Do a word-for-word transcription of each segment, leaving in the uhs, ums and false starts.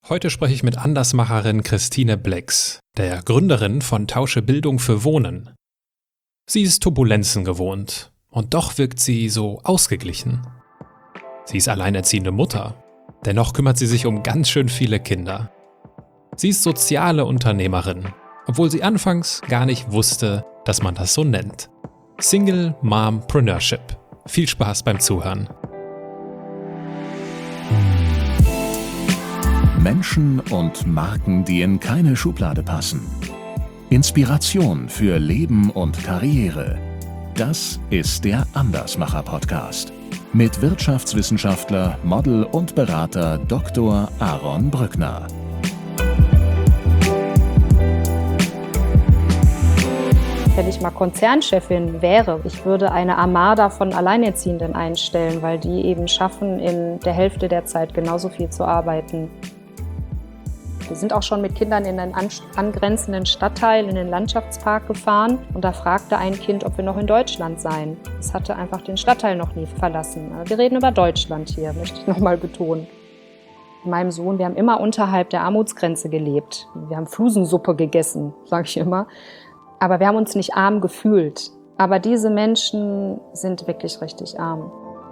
Heute spreche ich mit Andersmacherin Christine Blex, der Gründerin von Tausche Bildung für Wohnen. Sie ist Turbulenzen gewohnt und doch wirkt sie so ausgeglichen. Sie ist alleinerziehende Mutter, dennoch kümmert sie sich um ganz schön viele Kinder. Sie ist soziale Unternehmerin, obwohl sie anfangs gar nicht wusste, dass man das so nennt. Single Mompreneurship. Viel Spaß beim Zuhören. Menschen und Marken, die in keine Schublade passen. Inspiration für Leben und Karriere. Das ist der Andersmacher-Podcast. Mit Wirtschaftswissenschaftler, Model und Berater Doktor Aaron Brückner. Wenn ich mal Konzernchefin wäre, ich würde eine Armada von Alleinerziehenden einstellen, weil die eben schaffen, in der Hälfte der Zeit genauso viel zu arbeiten. Wir sind auch schon mit Kindern in einen angrenzenden Stadtteil, in den Landschaftspark gefahren und da fragte ein Kind, ob wir noch in Deutschland seien. Es hatte einfach den Stadtteil noch nie verlassen. Wir reden über Deutschland hier, möchte ich nochmal betonen. Mit meinem Sohn, wir haben immer unterhalb der Armutsgrenze gelebt. Wir haben Flusensuppe gegessen, sage ich immer. Aber wir haben uns nicht arm gefühlt. Aber diese Menschen sind wirklich richtig arm.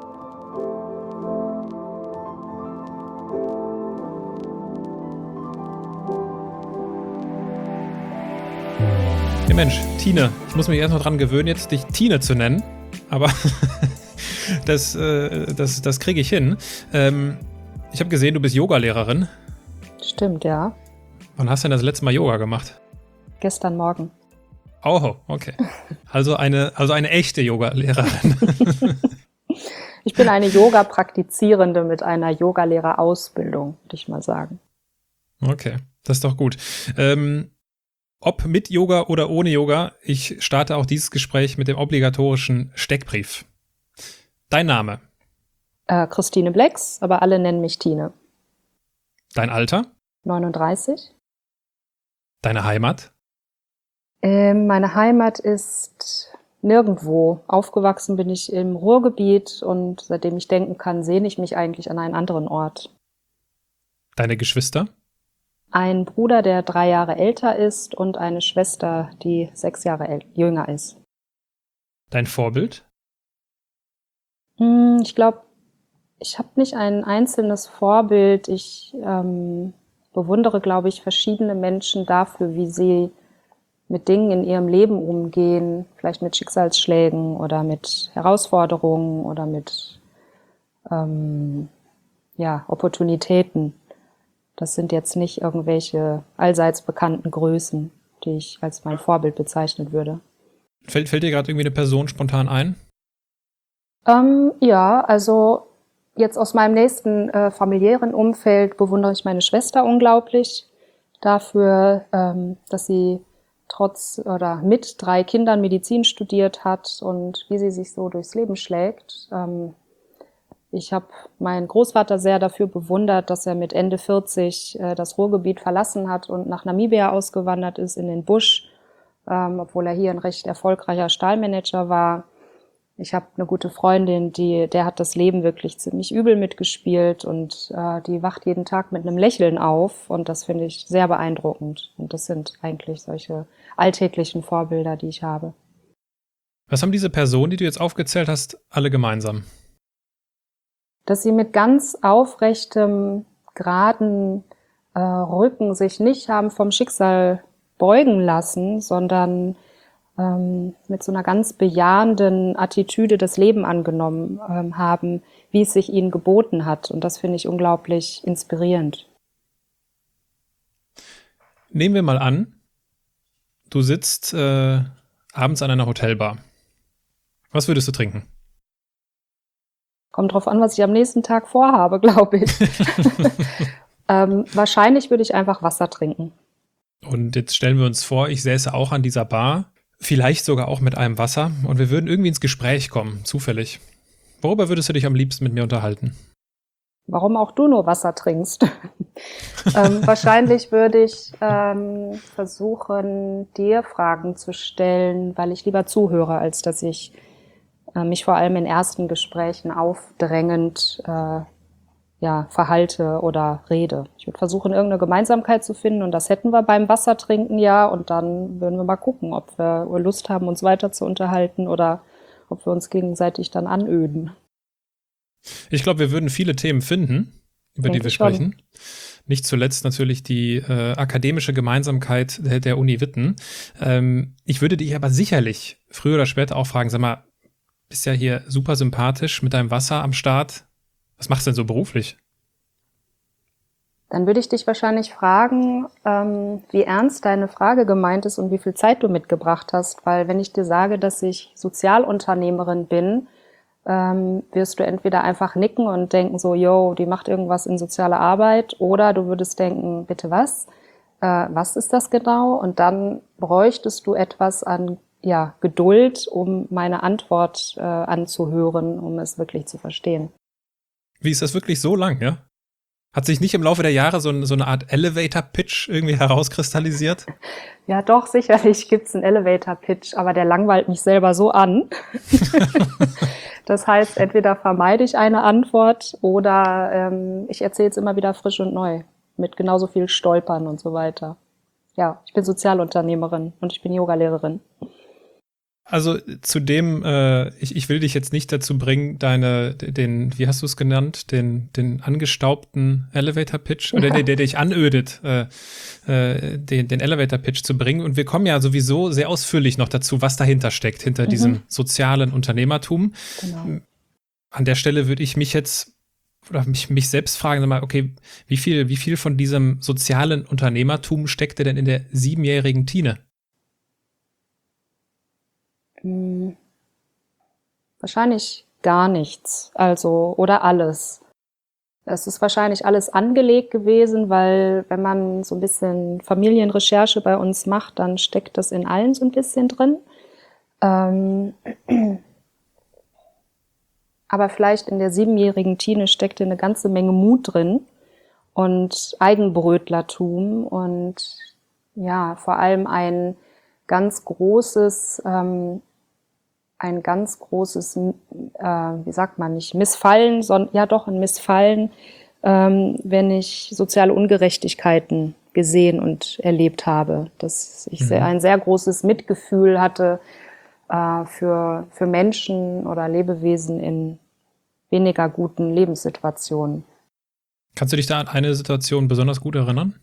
Hey Mensch, Tine, ich muss mich erstmal dran gewöhnen, jetzt dich Tine zu nennen, aber das, äh, das, das kriege ich hin. Ähm, ich habe gesehen, du bist Yogalehrerin. Stimmt, ja. Wann hast du denn das letzte Mal Yoga gemacht? Gestern Morgen. Oh, okay. Also eine, also eine echte Yogalehrerin. Ich bin eine Yoga-Praktizierende mit einer Yogalehrerausbildung, würde ich mal sagen. Okay, das ist doch gut. Ähm, Ob mit Yoga oder ohne Yoga, ich starte auch dieses Gespräch mit dem obligatorischen Steckbrief. Dein Name? Äh, Christine Blex, aber alle nennen mich Tine. Dein Alter? neununddreißig. Deine Heimat? Ähm, meine Heimat ist nirgendwo. Aufgewachsen bin ich im Ruhrgebiet und seitdem ich denken kann, sehne ich mich eigentlich an einen anderen Ort. Deine Geschwister? Ein Bruder, der drei Jahre älter ist und eine Schwester, die sechs Jahre äl- jünger ist. Dein Vorbild? Hm, ich glaube, ich habe nicht ein einzelnes Vorbild. Ich ähm, bewundere, glaube ich, verschiedene Menschen dafür, wie sie mit Dingen in ihrem Leben umgehen, vielleicht mit Schicksalsschlägen oder mit Herausforderungen oder mit ähm, ja, Opportunitäten. Das sind jetzt nicht irgendwelche allseits bekannten Größen, die ich als mein Vorbild bezeichnen würde. Fällt, fällt dir gerade irgendwie eine Person spontan ein? Ähm, ja, also jetzt aus meinem nächsten äh, familiären Umfeld bewundere ich meine Schwester unglaublich dafür, ähm, dass sie trotz oder mit drei Kindern Medizin studiert hat und wie sie sich so durchs Leben schlägt. Ähm, Ich habe meinen Großvater sehr dafür bewundert, dass er mit Ende vierzig äh, das Ruhrgebiet verlassen hat und nach Namibia ausgewandert ist in den Busch, ähm, obwohl er hier ein recht erfolgreicher Stahlmanager war. Ich habe eine gute Freundin, die, der hat das Leben wirklich ziemlich übel mitgespielt und äh, die wacht jeden Tag mit einem Lächeln auf und das finde ich sehr beeindruckend. Und das sind eigentlich solche alltäglichen Vorbilder, die ich habe. Was haben diese Personen, die du jetzt aufgezählt hast, alle gemeinsam? Dass sie mit ganz aufrechtem, geraden äh, Rücken sich nicht haben vom Schicksal beugen lassen, sondern ähm, mit so einer ganz bejahenden Attitüde das Leben angenommen ähm, haben, wie es sich ihnen geboten hat. Und das finde ich unglaublich inspirierend. Nehmen wir mal an, du sitzt äh, abends an einer Hotelbar. Was würdest du trinken? Kommt drauf an, was ich am nächsten Tag vorhabe, glaube ich. ähm, wahrscheinlich würde ich einfach Wasser trinken. Und jetzt stellen wir uns vor, ich säße auch an dieser Bar, vielleicht sogar auch mit einem Wasser und wir würden irgendwie ins Gespräch kommen, zufällig. Worüber würdest du dich am liebsten mit mir unterhalten? Warum auch du nur Wasser trinkst? ähm, wahrscheinlich würde ich ähm, versuchen, dir Fragen zu stellen, weil ich lieber zuhöre, als dass ich äh, mich vor allem in ersten Gesprächen aufdrängend äh, ja, verhalte oder rede. Ich würde versuchen, irgendeine Gemeinsamkeit zu finden und das hätten wir beim Wassertrinken ja und dann würden wir mal gucken, ob wir Lust haben, uns weiter zu unterhalten oder ob wir uns gegenseitig dann anöden. Ich glaube, wir würden viele Themen finden, über Denke die wir ich schon. sprechen. Nicht zuletzt natürlich die äh, akademische Gemeinsamkeit der, der Uni Witten. Ähm, ich würde dich aber sicherlich früher oder später auch fragen, sag mal, bist ja hier super sympathisch mit deinem Wasser am Start. Was machst du denn so beruflich? Dann würde ich dich wahrscheinlich fragen, ähm, wie ernst deine Frage gemeint ist und wie viel Zeit du mitgebracht hast. Weil wenn ich dir sage, dass ich Sozialunternehmerin bin, ähm, wirst du entweder einfach nicken und denken so, yo, die macht irgendwas in sozialer Arbeit. Oder du würdest denken, bitte was? Äh, was ist das genau? Und dann bräuchtest du etwas an ja, Geduld, um meine Antwort äh, anzuhören, um es wirklich zu verstehen. Wie ist das wirklich so lang, ja? Hat sich nicht im Laufe der Jahre so, ein, so eine Art Elevator-Pitch irgendwie herauskristallisiert? Ja, doch, sicherlich gibt's einen Elevator-Pitch, aber der langweilt mich selber so an. Das heißt, entweder vermeide ich eine Antwort oder ähm, ich erzähle es immer wieder frisch und neu, mit genauso viel Stolpern und so weiter. Ja, ich bin Sozialunternehmerin und ich bin Yogalehrerin. Also zudem, äh, ich, ich will dich jetzt nicht dazu bringen, deine, den, wie hast du es genannt, den, den angestaubten Elevator-Pitch, oder Ja. der, der dich anödet, äh, äh, den, den Elevator-Pitch zu bringen. Und wir kommen ja sowieso sehr ausführlich noch dazu, was dahinter steckt, hinter Mhm. diesem sozialen Unternehmertum. Genau. An der Stelle würde ich mich jetzt, oder mich, mich selbst fragen, sag mal, okay, wie viel, wie viel von diesem sozialen Unternehmertum steckte denn in der siebenjährigen Tine? Hm, wahrscheinlich gar nichts, also oder alles. Es ist wahrscheinlich alles angelegt gewesen, weil wenn man so ein bisschen Familienrecherche bei uns macht, dann steckt das in allen so ein bisschen drin. Ähm, aber vielleicht in der siebenjährigen Tine steckte eine ganze Menge Mut drin und Eigenbrötlertum und ja, vor allem ein ganz großes, ähm, ein ganz großes, äh, wie sagt man nicht, Missfallen, sondern ja doch ein Missfallen, ähm, wenn ich soziale Ungerechtigkeiten gesehen und erlebt habe. Dass ich sehr, ein sehr großes Mitgefühl hatte äh, für, für Menschen oder Lebewesen in weniger guten Lebenssituationen. Kannst du dich da an eine Situation besonders gut erinnern?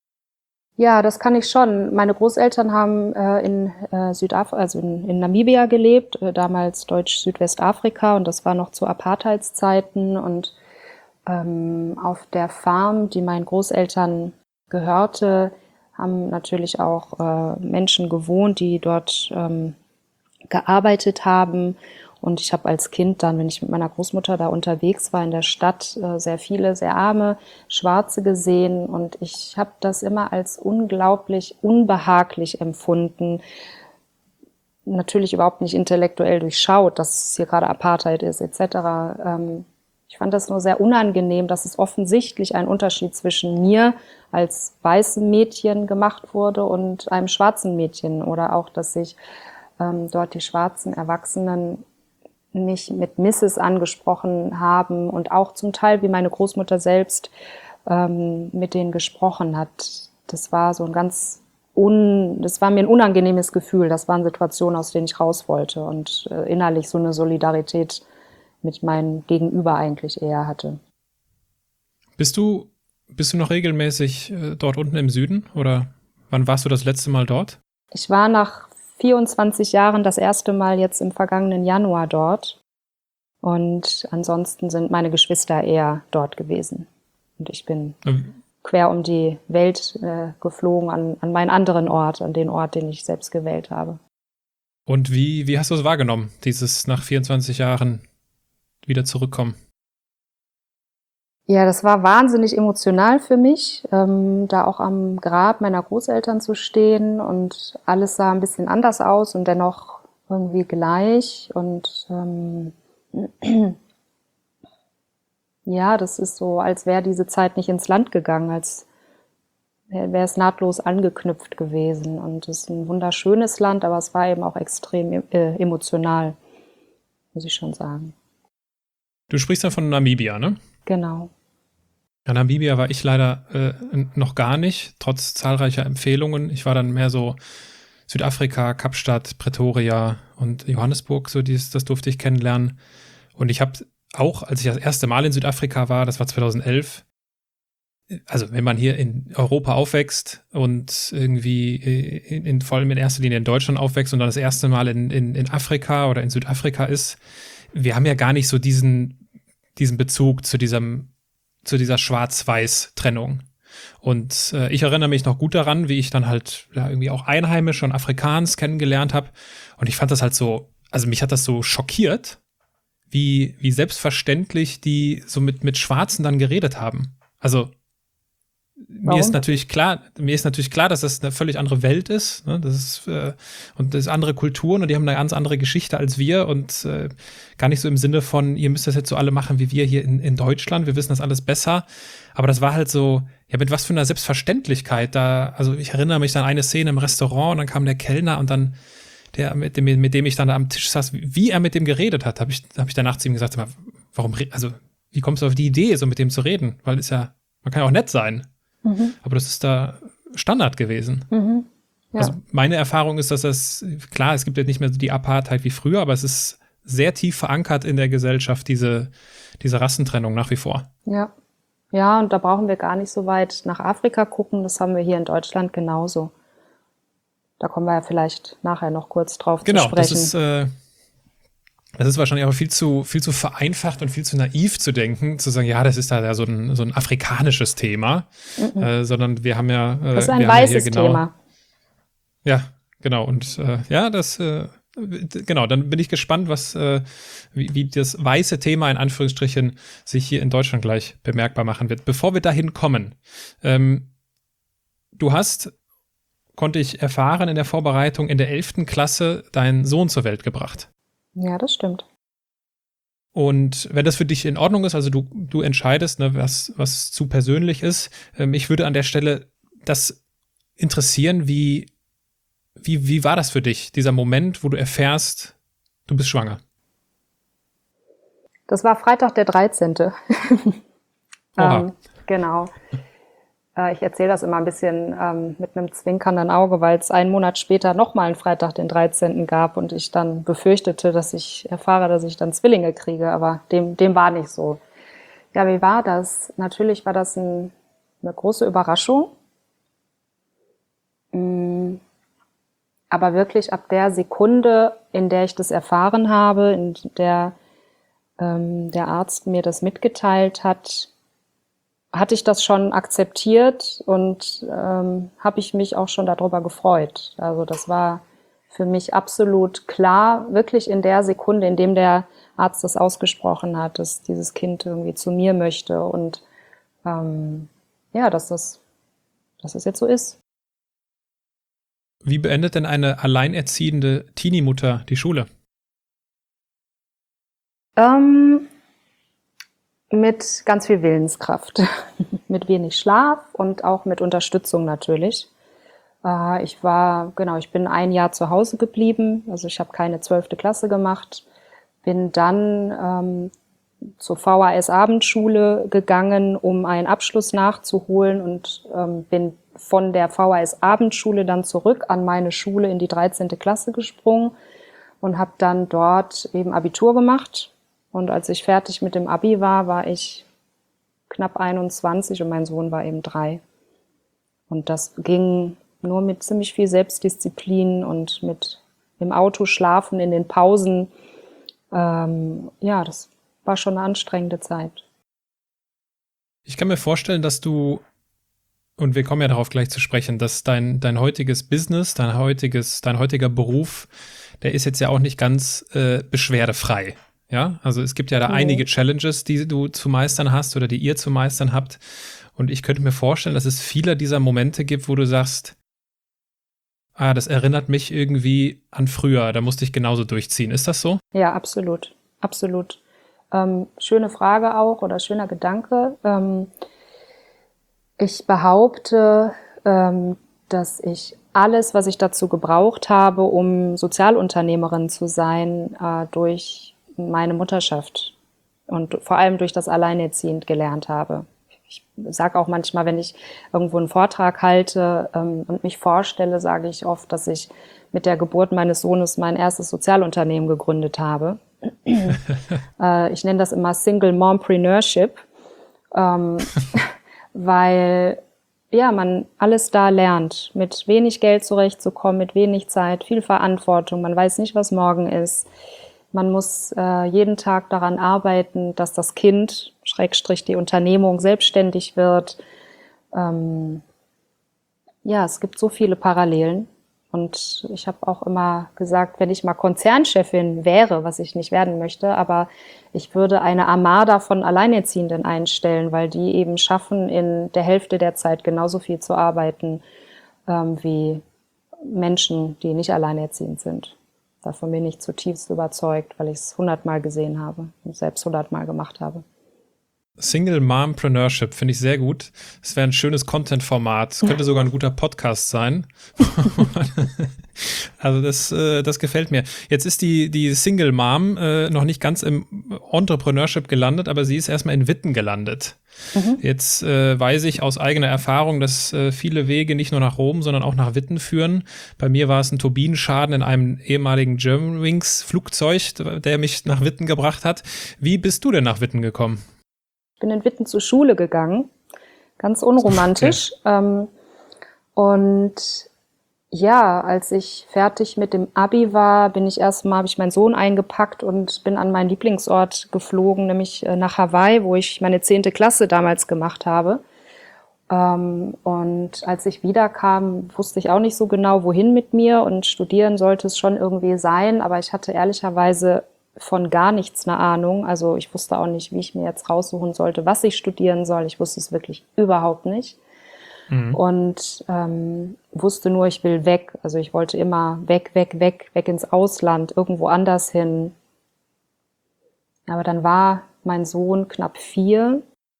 Ja, das kann ich schon. Meine Großeltern haben äh, in äh, Südaf- also in, in Namibia gelebt, äh, damals Deutsch-Südwestafrika, und das war noch zu Apartheidszeiten. Und ähm, auf der Farm, die meinen Großeltern gehörte, haben natürlich auch äh, Menschen gewohnt, die dort ähm, gearbeitet haben. Und ich habe als Kind dann, wenn ich mit meiner Großmutter da unterwegs war in der Stadt, äh, sehr viele, sehr arme Schwarze gesehen. Und ich habe das immer als unglaublich unbehaglich empfunden. Natürlich überhaupt nicht intellektuell durchschaut, dass es hier gerade Apartheid ist, et cetera. Ähm, ich fand das nur sehr unangenehm, dass es offensichtlich ein Unterschied zwischen mir als weißem Mädchen gemacht wurde und einem schwarzen Mädchen. Oder auch, dass sich ähm, dort die schwarzen Erwachsenen mich mit Misses angesprochen haben und auch zum Teil, wie meine Großmutter selbst ähm, mit denen gesprochen hat. Das war so ein ganz un, das war mir ein unangenehmes Gefühl. Das waren Situationen, aus denen ich raus wollte und äh, innerlich so eine Solidarität mit meinem Gegenüber eigentlich eher hatte. Bist du, bist du noch regelmäßig äh, dort unten im Süden, oder wann warst du das letzte Mal dort? Ich war nach vierundzwanzig Jahren das erste Mal jetzt im vergangenen Januar dort. Und ansonsten sind meine Geschwister eher dort gewesen. Und ich bin Ähm, quer um die Welt äh, geflogen an, an meinen anderen Ort, an den Ort, den ich selbst gewählt habe. Und wie, wie hast du es wahrgenommen, dieses nach vierundzwanzig Jahren wieder zurückkommen? Ja, das war wahnsinnig emotional für mich, ähm, da auch am Grab meiner Großeltern zu stehen und alles sah ein bisschen anders aus und dennoch irgendwie gleich und ähm, ja, das ist so, als wäre diese Zeit nicht ins Land gegangen, als wäre es nahtlos angeknüpft gewesen. Und es ist ein wunderschönes Land, aber es war eben auch extrem äh, emotional, muss ich schon sagen. Du sprichst ja von Namibia, ne? Genau. Ja, Namibia war ich leider äh, noch gar nicht, trotz zahlreicher Empfehlungen. Ich war dann mehr so Südafrika, Kapstadt, Pretoria und Johannesburg, so dies, das durfte ich kennenlernen. Und ich habe auch, als ich das erste Mal in Südafrika war, das war zweitausendelf, also wenn man hier in Europa aufwächst und irgendwie in, in, vor allem in erster Linie in Deutschland aufwächst und dann das erste Mal in, in, in Afrika oder in Südafrika ist, wir haben ja gar nicht so diesen, diesen Bezug zu diesem, zu dieser Schwarz-Weiß-Trennung. Und äh, ich erinnere mich noch gut daran, wie ich dann halt ja, irgendwie auch Einheimische und Afrikaans kennengelernt habe. Und ich fand das halt so, also mich hat das so schockiert, wie, wie selbstverständlich die so mit, mit Schwarzen dann geredet haben. Also Warum? Mir ist natürlich klar, mir ist natürlich klar, dass das eine völlig andere Welt ist, ne? Das ist äh, und das ist andere Kulturen und die haben eine ganz andere Geschichte als wir und äh, gar nicht so im Sinne von, ihr müsst das jetzt so alle machen wie wir hier in, in Deutschland, wir wissen das alles besser. Aber das war halt so, ja, mit was für einer Selbstverständlichkeit da, also ich erinnere mich an eine Szene im Restaurant und dann kam der Kellner und dann der, mit dem, mit dem ich dann da am Tisch saß, wie er mit dem geredet hat, habe ich, hab ich danach zu ihm gesagt, warum, also wie kommst du auf die Idee, so mit dem zu reden? Weil ist ja, man kann ja auch nett sein. Mhm. Aber das ist da Standard gewesen. Mhm. Ja. Also meine Erfahrung ist, dass das, klar, es gibt ja nicht mehr so die Apartheid wie früher, aber es ist sehr tief verankert in der Gesellschaft, diese, diese Rassentrennung nach wie vor. Ja. Ja, und da brauchen wir gar nicht so weit nach Afrika gucken, das haben wir hier in Deutschland genauso. Da kommen wir ja vielleicht nachher noch kurz drauf genau, zu sprechen. Genau, das ist äh, Das ist wahrscheinlich aber viel zu, viel zu vereinfacht und viel zu naiv zu denken, zu sagen, ja, das ist da ja so ein, so ein afrikanisches Thema, mhm. äh, sondern wir haben ja äh, das ist ein weißes ja genau, Thema. Ja, genau. Und äh, ja, das, äh, genau, dann bin ich gespannt, was, äh, wie, wie das weiße Thema in Anführungsstrichen sich hier in Deutschland gleich bemerkbar machen wird. Bevor wir dahin kommen, ähm, du hast, konnte ich erfahren in der Vorbereitung, in der elften Klasse deinen Sohn zur Welt gebracht. Ja, das stimmt. Und wenn das für dich in Ordnung ist, also du, du entscheidest, ne, was, was zu persönlich ist, äh, mich würde an der Stelle das interessieren, wie, wie, wie war das für dich, dieser Moment, wo du erfährst, du bist schwanger? Das war Freitag der dreizehnte ähm, genau. Äh, ich erzähle das immer ein bisschen ähm, mit einem zwinkernden Auge, weil es einen Monat später nochmal einen Freitag den dreizehnten gab und ich dann befürchtete, dass ich erfahre, dass ich dann Zwillinge kriege, aber dem, dem war nicht so. Ja, wie war das? Natürlich war das ein, eine große Überraschung. Mm, aber wirklich ab der Sekunde, in der ich das erfahren habe, in der ähm, der Arzt mir das mitgeteilt hat, hatte ich das schon akzeptiert und ähm, habe ich mich auch schon darüber gefreut. Also das war für mich absolut klar, wirklich in der Sekunde, in dem der Arzt das ausgesprochen hat, dass dieses Kind irgendwie zu mir möchte und ähm, ja, dass das, dass das jetzt so ist. Wie beendet denn eine alleinerziehende Teenie-Mutter die Schule? Ähm, mit ganz viel Willenskraft, mit wenig Schlaf und auch mit Unterstützung natürlich. Äh, ich war, genau, ich bin ein Jahr zu Hause geblieben, also ich habe keine zwölfte Klasse gemacht, bin dann ähm, zur V H S-Abendschule gegangen, um einen Abschluss nachzuholen und ähm, bin von der V H S-Abendschule dann zurück an meine Schule in die dreizehnte Klasse gesprungen und habe dann dort eben Abitur gemacht. Und als ich fertig mit dem Abi war, war ich knapp einundzwanzig und mein Sohn war eben drei. Und das ging nur mit ziemlich viel Selbstdisziplin und mit im Auto schlafen in den Pausen. Ähm, ja, das war schon eine anstrengende Zeit. Ich kann mir vorstellen, dass du, und wir kommen ja darauf gleich zu sprechen, dass dein, dein heutiges Business, dein heutiges, dein heutiger Beruf, der ist jetzt ja auch nicht ganz äh, beschwerdefrei. Ja, also es gibt ja da mhm. einige Challenges, die du zu meistern hast oder die ihr zu meistern habt. Und ich könnte mir vorstellen, dass es viele dieser Momente gibt, wo du sagst, ah, das erinnert mich irgendwie an früher, da musste ich genauso durchziehen. Ist das so? Ja, absolut, absolut. Ähm, schöne Frage auch oder schöner Gedanke. Ähm, ich behaupte, ähm, dass ich alles, was ich dazu gebraucht habe, um Sozialunternehmerin zu sein, äh, durch meine Mutterschaft und vor allem durch das Alleinerziehend gelernt habe. Ich sage auch manchmal, wenn ich irgendwo einen Vortrag halte ähm, und mich vorstelle, sage ich oft, dass ich mit der Geburt meines Sohnes mein erstes Sozialunternehmen gegründet habe. äh, ich nenne das immer Single Mompreneurship, ähm, weil ja, man alles da lernt, mit wenig Geld zurechtzukommen, mit wenig Zeit, viel Verantwortung. Man weiß nicht, was morgen ist. Man muss äh, jeden Tag daran arbeiten, dass das Kind, Schrägstrich die Unternehmung, selbstständig wird. Ähm, ja, es gibt so viele Parallelen. Und ich habe auch immer gesagt, wenn ich mal Konzernchefin wäre, was ich nicht werden möchte, aber ich würde eine Armada von Alleinerziehenden einstellen, weil die eben schaffen, in der Hälfte der Zeit genauso viel zu arbeiten ähm, wie Menschen, die nicht alleinerziehend sind. Davon bin ich zutiefst überzeugt, weil ich es hundertmal gesehen habe und selbst hundertmal gemacht habe. Single Mompreneurship finde ich sehr gut. Es wäre ein schönes Content-Format. Es könnte sogar ein guter Podcast sein. Also das, äh, das gefällt mir. Jetzt ist die, die Single Mom äh, noch nicht ganz im Entrepreneurship gelandet, aber sie ist erstmal in Witten gelandet. Mhm. Jetzt äh, weiß ich aus eigener Erfahrung, dass äh, viele Wege nicht nur nach Rom, sondern auch nach Witten führen. Bei mir war es ein Turbinenschaden in einem ehemaligen Germanwings Flugzeug, der mich nach Witten gebracht hat. Wie bist du denn nach Witten gekommen? Ich bin in Witten zur Schule gegangen, ganz unromantisch. Okay. Ähm, und ja, als ich fertig mit dem Abi war, bin ich erstmal, habe ich meinen Sohn eingepackt und bin an meinen Lieblingsort geflogen, nämlich äh, nach Hawaii, wo ich meine zehnte Klasse damals gemacht habe. Ähm, und als ich wiederkam, wusste ich auch nicht so genau, wohin mit mir, und studieren sollte es schon irgendwie sein, aber ich hatte ehrlicherweise von gar nichts eine Ahnung. Also ich wusste auch nicht, wie ich mir jetzt raussuchen sollte, was ich studieren soll. Ich wusste es wirklich überhaupt nicht. Mhm. Und ähm, wusste nur, ich will weg. Also ich wollte immer weg, weg, weg, weg ins Ausland, irgendwo anders hin. Aber dann war mein Sohn knapp vier.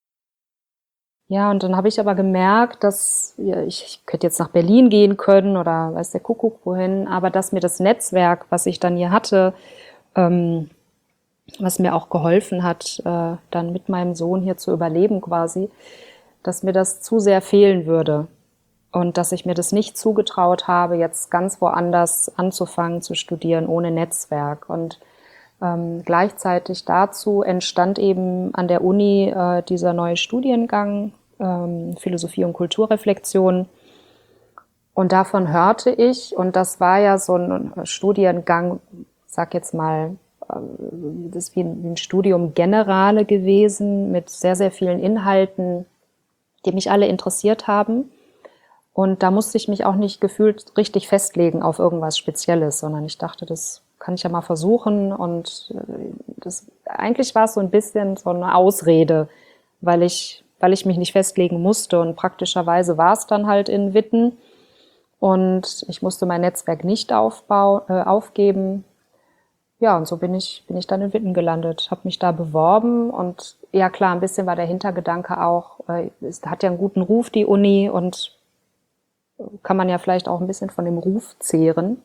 Ja, und dann habe ich aber gemerkt, dass ja, ich, ich könnte jetzt nach Berlin gehen können oder weiß der Kuckuck wohin, aber dass mir das Netzwerk, was ich dann hier hatte, ähm, was mir auch geholfen hat, äh, dann mit meinem Sohn hier zu überleben quasi, dass mir das zu sehr fehlen würde und dass ich mir das nicht zugetraut habe, jetzt ganz woanders anzufangen zu studieren ohne Netzwerk. Und ähm, gleichzeitig dazu entstand eben an der Uni äh, dieser neue Studiengang ähm, Philosophie und Kulturreflexion. Und davon hörte ich, und das war ja so ein Studiengang, sag jetzt mal, das ist wie ein, wie ein Studium Generale gewesen mit sehr, sehr vielen Inhalten, die mich alle interessiert haben. Und da musste ich mich auch nicht gefühlt richtig festlegen auf irgendwas Spezielles, sondern ich dachte, das kann ich ja mal versuchen. Und das, eigentlich war es so ein bisschen so eine Ausrede, weil ich, weil ich mich nicht festlegen musste. Und praktischerweise war es dann halt in Witten. Und ich musste mein Netzwerk nicht aufbauen, äh, aufgeben. Ja, und so bin ich, bin ich dann in Witten gelandet, habe mich da beworben und ja klar, ein bisschen war der Hintergedanke auch, äh, es hat ja einen guten Ruf, die Uni, und kann man ja vielleicht auch ein bisschen von dem Ruf zehren.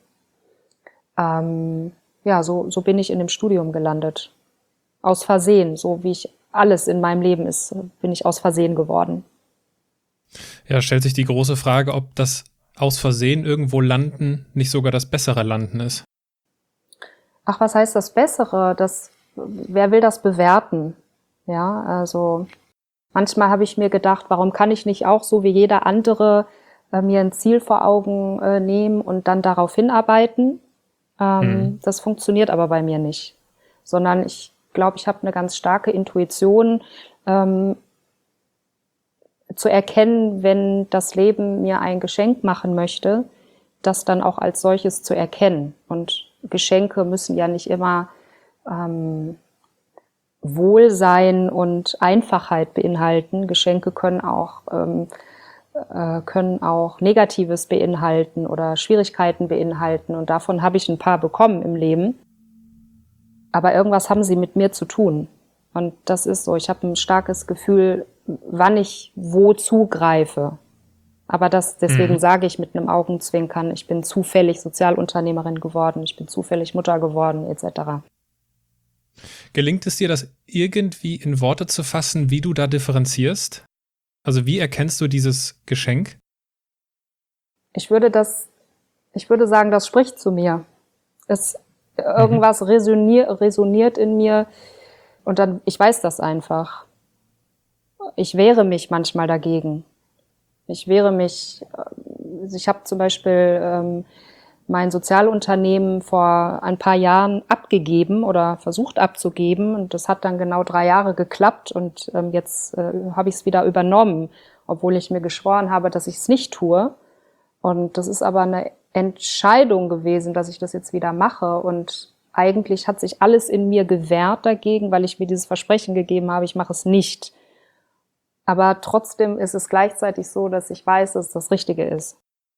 Ähm, ja, so, so bin ich in dem Studium gelandet. Aus Versehen, so wie ich alles in meinem Leben ist, bin ich aus Versehen geworden. Ja, stellt sich die große Frage, ob das aus Versehen irgendwo landen nicht sogar das bessere Landen ist. Ach, was heißt das Bessere? Das, wer will das bewerten? Ja, also manchmal habe ich mir gedacht, warum kann ich nicht auch so wie jeder andere äh, mir ein Ziel vor Augen äh, nehmen und dann darauf hinarbeiten? Ähm, mhm. Das funktioniert aber bei mir nicht. Sondern ich glaube, ich habe eine ganz starke Intuition, ähm, zu erkennen, wenn das Leben mir ein Geschenk machen möchte, das dann auch als solches zu erkennen. Und Geschenke müssen ja nicht immer ähm, Wohlsein und Einfachheit beinhalten. Geschenke können auch ähm, äh, können auch Negatives beinhalten oder Schwierigkeiten beinhalten. Und davon habe ich ein paar bekommen im Leben. Aber irgendwas haben sie mit mir zu tun. Und das ist so. Ich habe ein starkes Gefühl, wann ich wo zugreife. Aber das, deswegen mhm. sage ich mit einem Augenzwinkern, ich bin zufällig Sozialunternehmerin geworden, ich bin zufällig Mutter geworden, et cetera. Gelingt es dir, das irgendwie in Worte zu fassen, wie du da differenzierst? Also wie erkennst du dieses Geschenk? Ich würde das, ich würde sagen, das spricht zu mir. Es, irgendwas resonier, resoniert in mir und dann, ich weiß das einfach. Ich wehre mich manchmal dagegen. Ich wehre mich, ich habe zum Beispiel ähm, mein Sozialunternehmen vor ein paar Jahren abgegeben oder versucht abzugeben und das hat dann genau drei Jahre geklappt und ähm, jetzt äh, habe ich es wieder übernommen, obwohl ich mir geschworen habe, dass ich es nicht tue. Und das ist aber eine Entscheidung gewesen, dass ich das jetzt wieder mache und eigentlich hat sich alles in mir gewehrt dagegen, weil ich mir dieses Versprechen gegeben habe, ich mache es nicht. Aber trotzdem ist es gleichzeitig so, dass ich weiß, dass es das Richtige ist.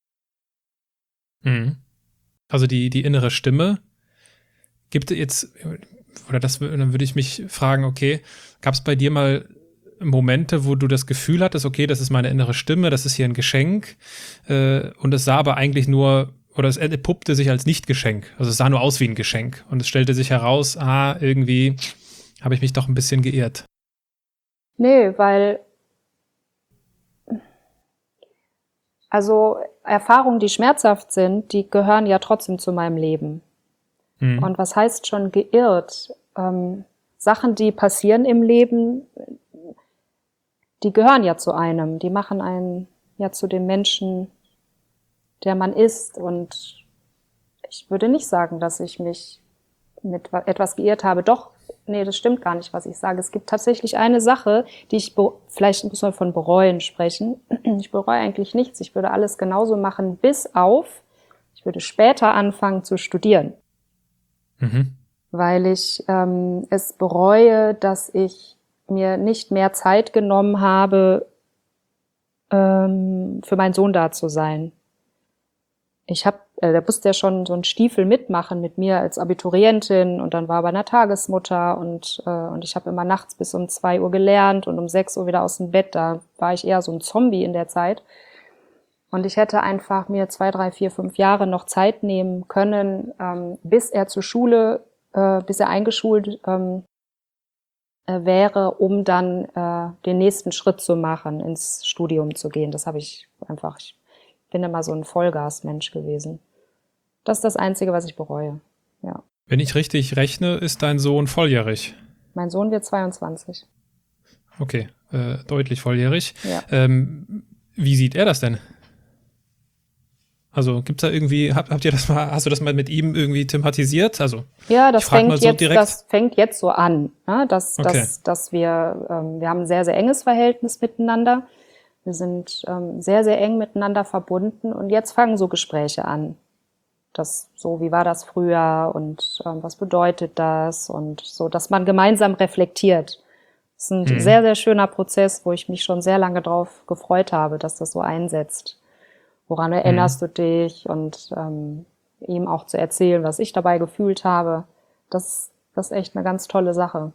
Mhm. Also die, die innere Stimme gibt es jetzt, oder das, dann würde ich mich fragen, okay, gab es bei dir mal Momente, wo du das Gefühl hattest, okay, das ist meine innere Stimme, das ist hier ein Geschenk äh, und es sah aber eigentlich nur, oder es entpuppte sich als Nicht-Geschenk, also es sah nur aus wie ein Geschenk und es stellte sich heraus, ah, irgendwie habe ich mich doch ein bisschen geirrt. Nee, weil also Erfahrungen, die schmerzhaft sind, die gehören ja trotzdem zu meinem Leben. Mhm. Und was heißt schon geirrt? Ähm, Sachen, die passieren im Leben, die gehören ja zu einem. Die machen einen ja zu dem Menschen, der man ist. Und ich würde nicht sagen, dass ich mich mit etwas geirrt habe. Doch, nee, das stimmt gar nicht, was ich sage. Es gibt tatsächlich eine Sache, die ich, be- vielleicht muss man von bereuen sprechen. Ich bereue eigentlich nichts. Ich würde alles genauso machen, bis auf, ich würde später anfangen zu studieren. Mhm. Weil ich ähm, es bereue, dass ich mir nicht mehr Zeit genommen habe, ähm, für meinen Sohn da zu sein. Ich habe, äh, der musste ja schon so einen Stiefel mitmachen mit mir als Abiturientin und dann war er bei einer Tagesmutter und äh, und ich habe immer nachts bis um zwei Uhr gelernt und um sechs Uhr wieder aus dem Bett. Da war ich eher so ein Zombie in der Zeit. Und ich hätte einfach mir zwei, drei, vier, fünf Jahre noch Zeit nehmen können, ähm, bis er zur Schule, äh, bis er eingeschult ähm, äh, wäre, um dann äh, den nächsten Schritt zu machen, ins Studium zu gehen. Das habe ich einfach, ich bin immer so ein Vollgasmensch gewesen. Das ist das Einzige, was ich bereue, ja. Wenn ich richtig rechne, ist dein Sohn volljährig? Mein Sohn wird zweiundzwanzig. Okay, äh, deutlich volljährig. Ja. Ähm, wie sieht er das denn? Also gibt's da irgendwie, habt, habt ihr das mal, hast du das mal mit ihm irgendwie thematisiert? Also ja, das fängt so jetzt, direkt. das fängt jetzt so an, ne? dass, Okay. dass, dass wir, ähm, wir haben ein sehr, sehr enges Verhältnis miteinander. Wir sind ähm, sehr, sehr eng miteinander verbunden und jetzt fangen so Gespräche an. Das so, wie war das früher und ähm, was bedeutet das und so, dass man gemeinsam reflektiert. Das ist ein mhm. sehr, sehr schöner Prozess, wo ich mich schon sehr lange drauf gefreut habe, dass das so einsetzt. Woran erinnerst mhm. du dich und ähm, ihm auch zu erzählen, was ich dabei gefühlt habe. Das, das ist echt eine ganz tolle Sache.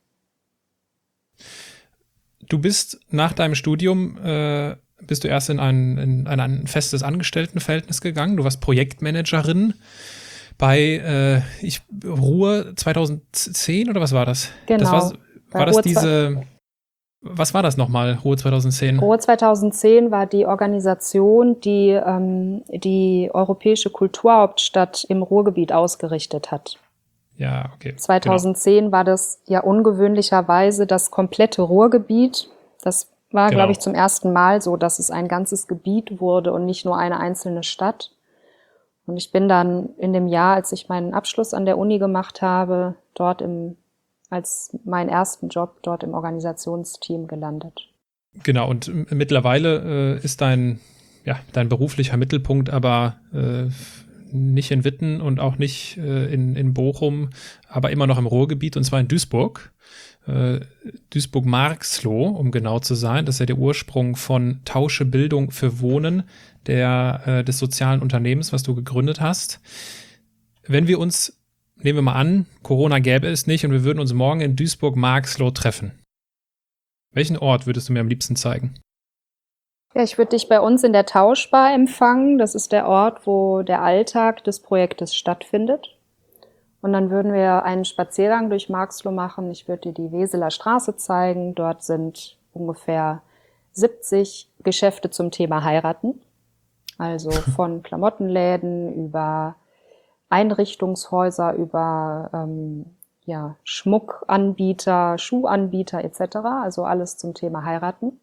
Du bist nach deinem Studium, äh, bist du erst in ein, in ein festes Angestelltenverhältnis gegangen. Du warst Projektmanagerin bei äh, ich, Ruhr zweitausendzehn oder was war das? Genau. Das war war das diese... Was war das nochmal, Ruhr zweitausendzehn? Ruhr zweitausendzehn war die Organisation, die ähm, die europäische Kulturhauptstadt im Ruhrgebiet ausgerichtet hat. Ja, okay. zweitausendzehn genau. war das ja ungewöhnlicherweise das komplette Ruhrgebiet. Das war, genau. glaube ich, zum ersten Mal so, dass es ein ganzes Gebiet wurde und nicht nur eine einzelne Stadt. Und ich bin dann in dem Jahr, als ich meinen Abschluss an der Uni gemacht habe, dort im als meinen ersten Job dort im Organisationsteam gelandet. Genau, und mittlerweile äh, ist dein, ja, dein beruflicher Mittelpunkt aber äh, nicht in Witten und auch nicht äh, in, in Bochum, aber immer noch im Ruhrgebiet und zwar in Duisburg. Äh, Duisburg-Marxloh, um genau zu sein. Das ist ja der Ursprung von Tausche Bildung für Wohnen, der, äh, des sozialen Unternehmens, was du gegründet hast. Wenn wir uns Nehmen wir mal an, Corona gäbe es nicht und wir würden uns morgen in Duisburg-Marxloh treffen. Welchen Ort würdest du mir am liebsten zeigen? Ja, ich würde dich bei uns in der Tauschbar empfangen. Das ist der Ort, wo der Alltag des Projektes stattfindet. Und dann würden wir einen Spaziergang durch Marxloh machen. Ich würde dir die Weseler Straße zeigen. Dort sind ungefähr siebzig Geschäfte zum Thema Heiraten. Also von Klamottenläden über Einrichtungshäuser, über ähm, ja, Schmuckanbieter, Schuhanbieter et cetera. Also alles zum Thema Heiraten.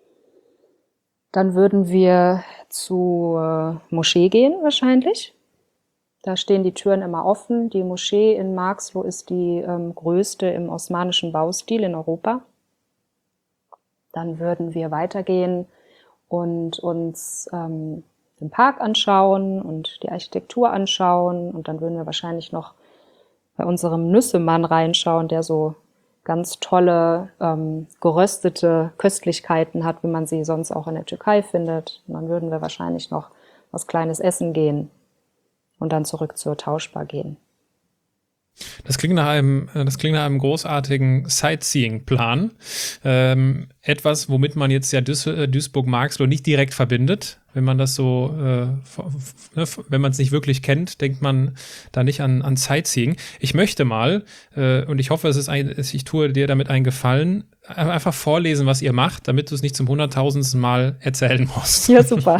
Dann würden wir zur Moschee gehen wahrscheinlich. Da stehen die Türen immer offen. Die Moschee in Marxloh ist die ähm, größte im osmanischen Baustil in Europa. Dann würden wir weitergehen und uns ähm, den Park anschauen und die Architektur anschauen. Und dann würden wir wahrscheinlich noch bei unserem Nüssemann reinschauen, der so ganz tolle ähm, geröstete Köstlichkeiten hat, wie man sie sonst auch in der Türkei findet. Und dann würden wir wahrscheinlich noch was Kleines essen gehen und dann zurück zur Tauschbar gehen. Das klingt nach einem, das klingt nach einem großartigen Sightseeing-Plan. Ähm, etwas, womit man jetzt ja Duis- Duisburg-Marxloh nicht direkt verbindet. Wenn man das so, äh, wenn man es nicht wirklich kennt, denkt man da nicht an, an Sightseeing. Ich möchte mal, äh, und ich hoffe, es ist ein, ich tue dir damit einen Gefallen, einfach vorlesen, was ihr macht, damit du es nicht zum hunderttausendsten Mal erzählen musst. Ja, super.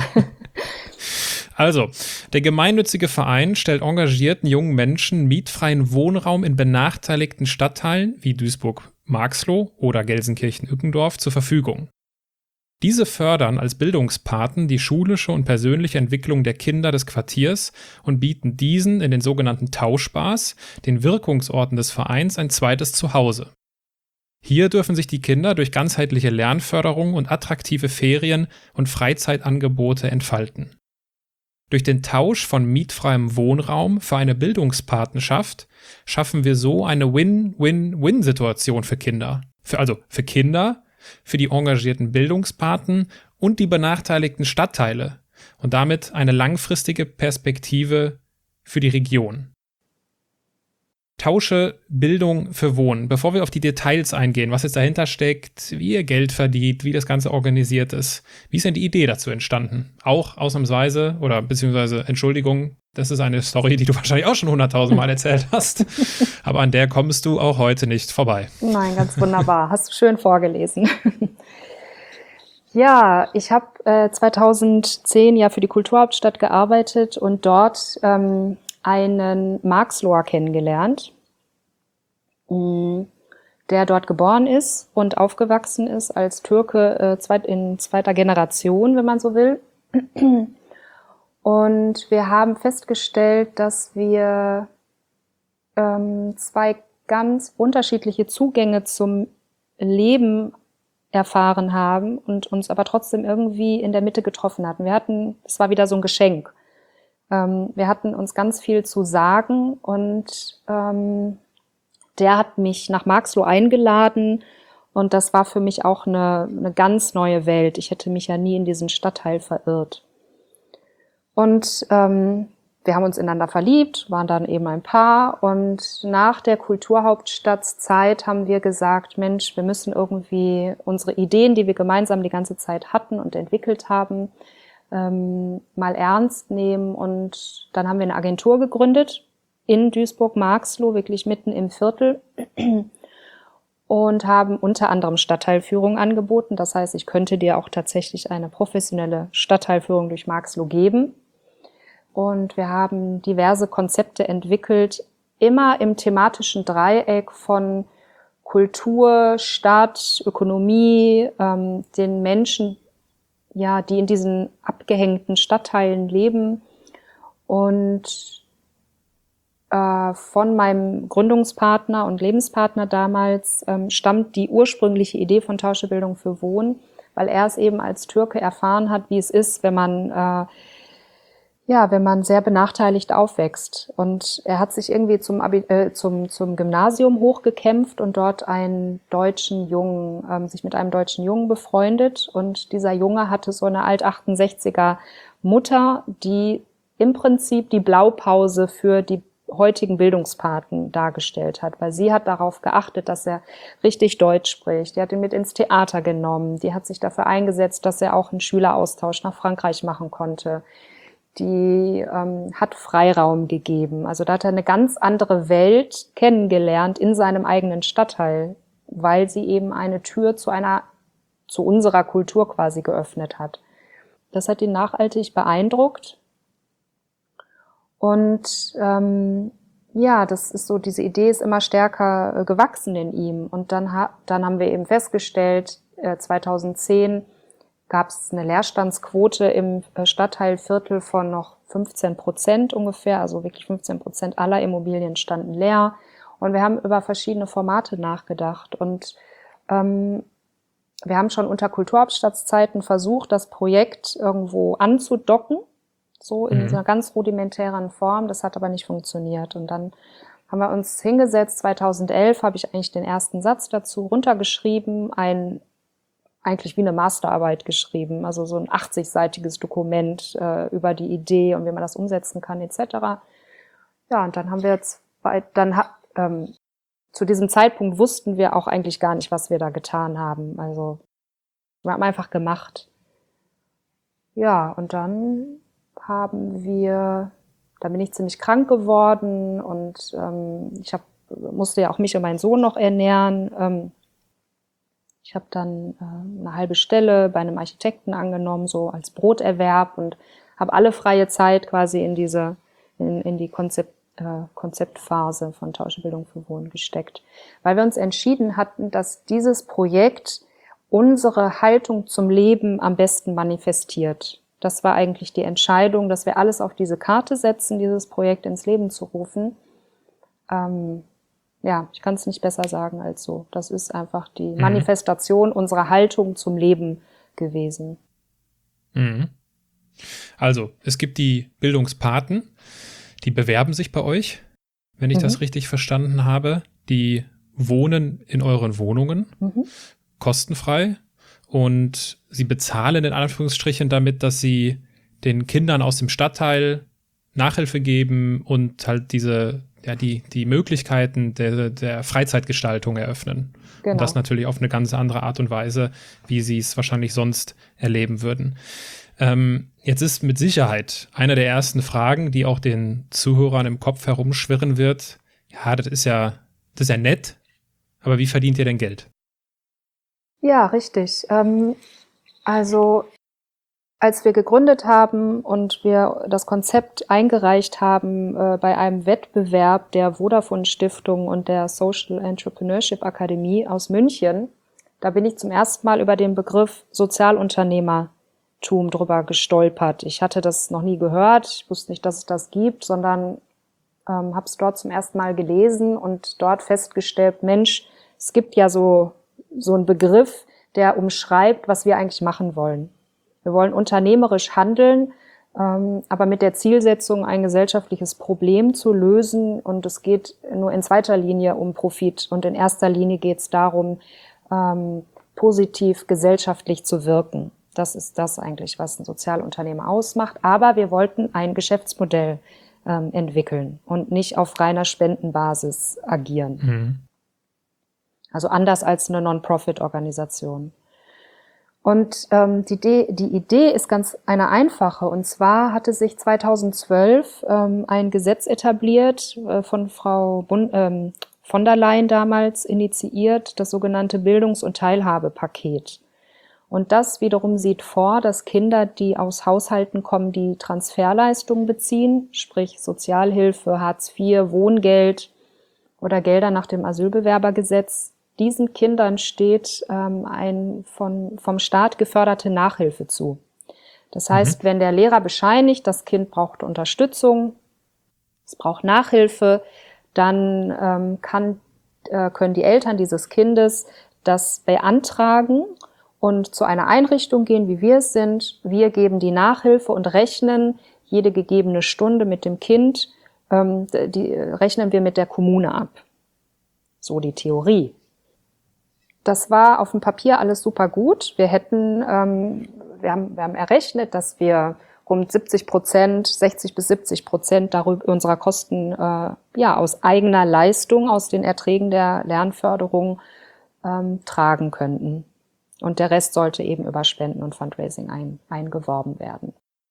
Also, der gemeinnützige Verein stellt engagierten jungen Menschen mietfreien Wohnraum in benachteiligten Stadtteilen wie Duisburg-Marxloh oder Gelsenkirchen-Ückendorf zur Verfügung. Diese fördern als Bildungspaten die schulische und persönliche Entwicklung der Kinder des Quartiers und bieten diesen in den sogenannten Tauschbars, den Wirkungsorten des Vereins, ein zweites Zuhause. Hier dürfen sich die Kinder durch ganzheitliche Lernförderung und attraktive Ferien- und Freizeitangebote entfalten. Durch den Tausch von mietfreiem Wohnraum für eine Bildungspatenschaft schaffen wir so eine Win-Win-Win-Situation für Kinder. Für, also für Kinder, für die engagierten Bildungspaten und die benachteiligten Stadtteile und damit eine langfristige Perspektive für die Region. Tausche Bildung für Wohnen. Bevor wir auf die Details eingehen, was jetzt dahinter steckt, wie ihr Geld verdient, wie das Ganze organisiert ist, wie ist denn die Idee dazu entstanden? Auch ausnahmsweise, oder beziehungsweise, Entschuldigung, das ist eine Story, die du wahrscheinlich auch schon hunderttausend Mal erzählt hast, aber an der kommst du auch heute nicht vorbei. Nein, ganz wunderbar. Hast du schön vorgelesen. Ja, ich habe äh, zweitausendzehn ja für die Kulturhauptstadt gearbeitet und dort ähm, einen Marxloher kennengelernt, der dort geboren ist und aufgewachsen ist als Türke äh, in zweiter Generation, wenn man so will. Und wir haben festgestellt, dass wir ähm, zwei ganz unterschiedliche Zugänge zum Leben erfahren haben und uns aber trotzdem irgendwie in der Mitte getroffen hatten. Wir hatten, es war wieder so ein Geschenk. Ähm, wir hatten uns ganz viel zu sagen und ähm, der hat mich nach Marxloh eingeladen und das war für mich auch eine, eine ganz neue Welt. Ich hätte mich ja nie in diesen Stadtteil verirrt. Und ähm, wir haben uns ineinander verliebt, waren dann eben ein Paar und nach der Kulturhauptstadtzeit haben wir gesagt, Mensch, wir müssen irgendwie unsere Ideen, die wir gemeinsam die ganze Zeit hatten und entwickelt haben, ähm, mal ernst nehmen. Und dann haben wir eine Agentur gegründet in Duisburg-Marxloh, wirklich mitten im Viertel, und haben unter anderem Stadtteilführung angeboten. Das heißt, ich könnte dir auch tatsächlich eine professionelle Stadtteilführung durch Marxloh geben. Und wir haben diverse Konzepte entwickelt, immer im thematischen Dreieck von Kultur, Stadt, Ökonomie, ähm, den Menschen, ja, die in diesen abgehängten Stadtteilen leben. Und äh, von meinem Gründungspartner und Lebenspartner damals ähm, stammt die ursprüngliche Idee von Tauschebildung für Wohnen, weil er es eben als Türke erfahren hat, wie es ist, wenn man äh, ja, wenn man sehr benachteiligt aufwächst. Und er hat sich irgendwie zum, Abi, äh, zum, zum Gymnasium hochgekämpft und dort einen deutschen Jungen, ähm, sich mit einem deutschen Jungen befreundet. Und dieser Junge hatte so eine alt achtundsechziger Mutter, die im Prinzip die Blaupause für die heutigen Bildungspaten dargestellt hat, weil sie hat darauf geachtet, dass er richtig Deutsch spricht. Die hat ihn mit ins Theater genommen. Die hat sich dafür eingesetzt, dass er auch einen Schüleraustausch nach Frankreich machen konnte. Die ähm, hat Freiraum gegeben. Also da hat er eine ganz andere Welt kennengelernt in seinem eigenen Stadtteil, weil sie eben eine Tür zu einer zu unserer Kultur quasi geöffnet hat. Das hat ihn nachhaltig beeindruckt. Und ähm, ja, das ist so, diese Idee ist immer stärker äh, gewachsen in ihm. Und dann, ha- dann haben wir eben festgestellt, äh, zweitausendzehn gab es eine Leerstandsquote im äh, Stadtteilviertel von noch fünfzehn Prozent ungefähr, also wirklich fünfzehn Prozent aller Immobilien standen leer. Und wir haben über verschiedene Formate nachgedacht. Und ähm, wir haben schon unter Kulturhauptstadtzeiten versucht, das Projekt irgendwo anzudocken, so in mhm. einer ganz rudimentären Form. Das hat aber nicht funktioniert. Und dann haben wir uns hingesetzt. zweitausendelf habe ich eigentlich den ersten Satz dazu runtergeschrieben, ein eigentlich wie eine Masterarbeit geschrieben, also so ein achtzig-seitiges Dokument äh, über die Idee und wie man das umsetzen kann et cetera. Ja, und dann haben wir jetzt, bei, dann ha, ähm, zu diesem Zeitpunkt wussten wir auch eigentlich gar nicht, was wir da getan haben. Also wir haben einfach gemacht. Ja, und dann haben wir, da bin ich ziemlich krank geworden und ähm, ich hab, musste ja auch mich und meinen Sohn noch ernähren. Ähm, Ich habe dann äh, eine halbe Stelle bei einem Architekten angenommen, so als Broterwerb und habe alle freie Zeit quasi in diese in, in die Konzept, äh, Konzeptphase von Tauschebildung für Wohnen gesteckt, weil wir uns entschieden hatten, dass dieses Projekt unsere Haltung zum Leben am besten manifestiert. Das war eigentlich die Entscheidung, dass wir alles auf diese Karte setzen, dieses Projekt ins Leben zu rufen. Ähm, Ja, ich kann es nicht besser sagen als so. Das ist einfach die mhm. Manifestation unserer Haltung zum Leben gewesen. Mhm. Also, es gibt die Bildungspaten, die bewerben sich bei euch, wenn ich mhm. das richtig verstanden habe. Die wohnen in euren Wohnungen, mhm. kostenfrei. Und sie bezahlen in Anführungsstrichen damit, dass sie den Kindern aus dem Stadtteil Nachhilfe geben und halt diese ja, die, die Möglichkeiten der, der Freizeitgestaltung eröffnen. Genau. Und das natürlich auf eine ganz andere Art und Weise, wie sie es wahrscheinlich sonst erleben würden. Ähm, jetzt ist mit Sicherheit eine der ersten Fragen, die auch den Zuhörern im Kopf herumschwirren wird. Ja, das ist ja, das ist ja nett, aber wie verdient ihr denn Geld? Ja, richtig. Ähm, also als wir gegründet haben und wir das Konzept eingereicht haben äh, bei einem Wettbewerb der Vodafone Stiftung und der Social Entrepreneurship Akademie aus München, da bin ich zum ersten Mal über den Begriff Sozialunternehmertum drüber gestolpert. Ich hatte das noch nie gehört, ich wusste nicht, dass es das gibt, sondern ähm, habe es dort zum ersten Mal gelesen und dort festgestellt, Mensch, es gibt ja so, so einen Begriff, der umschreibt, was wir eigentlich machen wollen. Wir wollen unternehmerisch handeln, ähm, aber mit der Zielsetzung, ein gesellschaftliches Problem zu lösen. Und es geht nur in zweiter Linie um Profit. Und in erster Linie geht es darum, ähm, positiv gesellschaftlich zu wirken. Das ist das eigentlich, was ein Sozialunternehmen ausmacht. Aber wir wollten ein Geschäftsmodell ähm, entwickeln und nicht auf reiner Spendenbasis agieren. Mhm. Also anders als eine Non-Profit-Organisation. Und ähm, die, Idee, die Idee ist ganz eine einfache. Und zwar hatte sich zweitausendzwölf ähm, ein Gesetz etabliert, äh, von Frau Bund, ähm, von der Leyen damals initiiert, das sogenannte Bildungs- und Teilhabepaket. Und das wiederum sieht vor, dass Kinder, die aus Haushalten kommen, die Transferleistungen beziehen, sprich Sozialhilfe, Hartz vier, Wohngeld oder Gelder nach dem Asylbewerbergesetz, diesen Kindern steht ähm, ein von, vom Staat geförderte Nachhilfe zu. Das heißt, mhm. wenn der Lehrer bescheinigt, das Kind braucht Unterstützung, es braucht Nachhilfe, dann ähm, kann, äh, können die Eltern dieses Kindes das beantragen und zu einer Einrichtung gehen, wie wir es sind. Wir geben die Nachhilfe und rechnen jede gegebene Stunde mit dem Kind, ähm, die rechnen wir mit der Kommune ab. So die Theorie. Das war auf dem Papier alles super gut. Wir hätten, ähm, wir haben, wir haben errechnet, dass wir rund siebzig Prozent, sechzig bis siebzig Prozent darüber unserer Kosten äh, ja aus eigener Leistung, aus den Erträgen der Lernförderung ähm, tragen könnten. Und der Rest sollte eben über Spenden und Fundraising ein, eingeworben werden.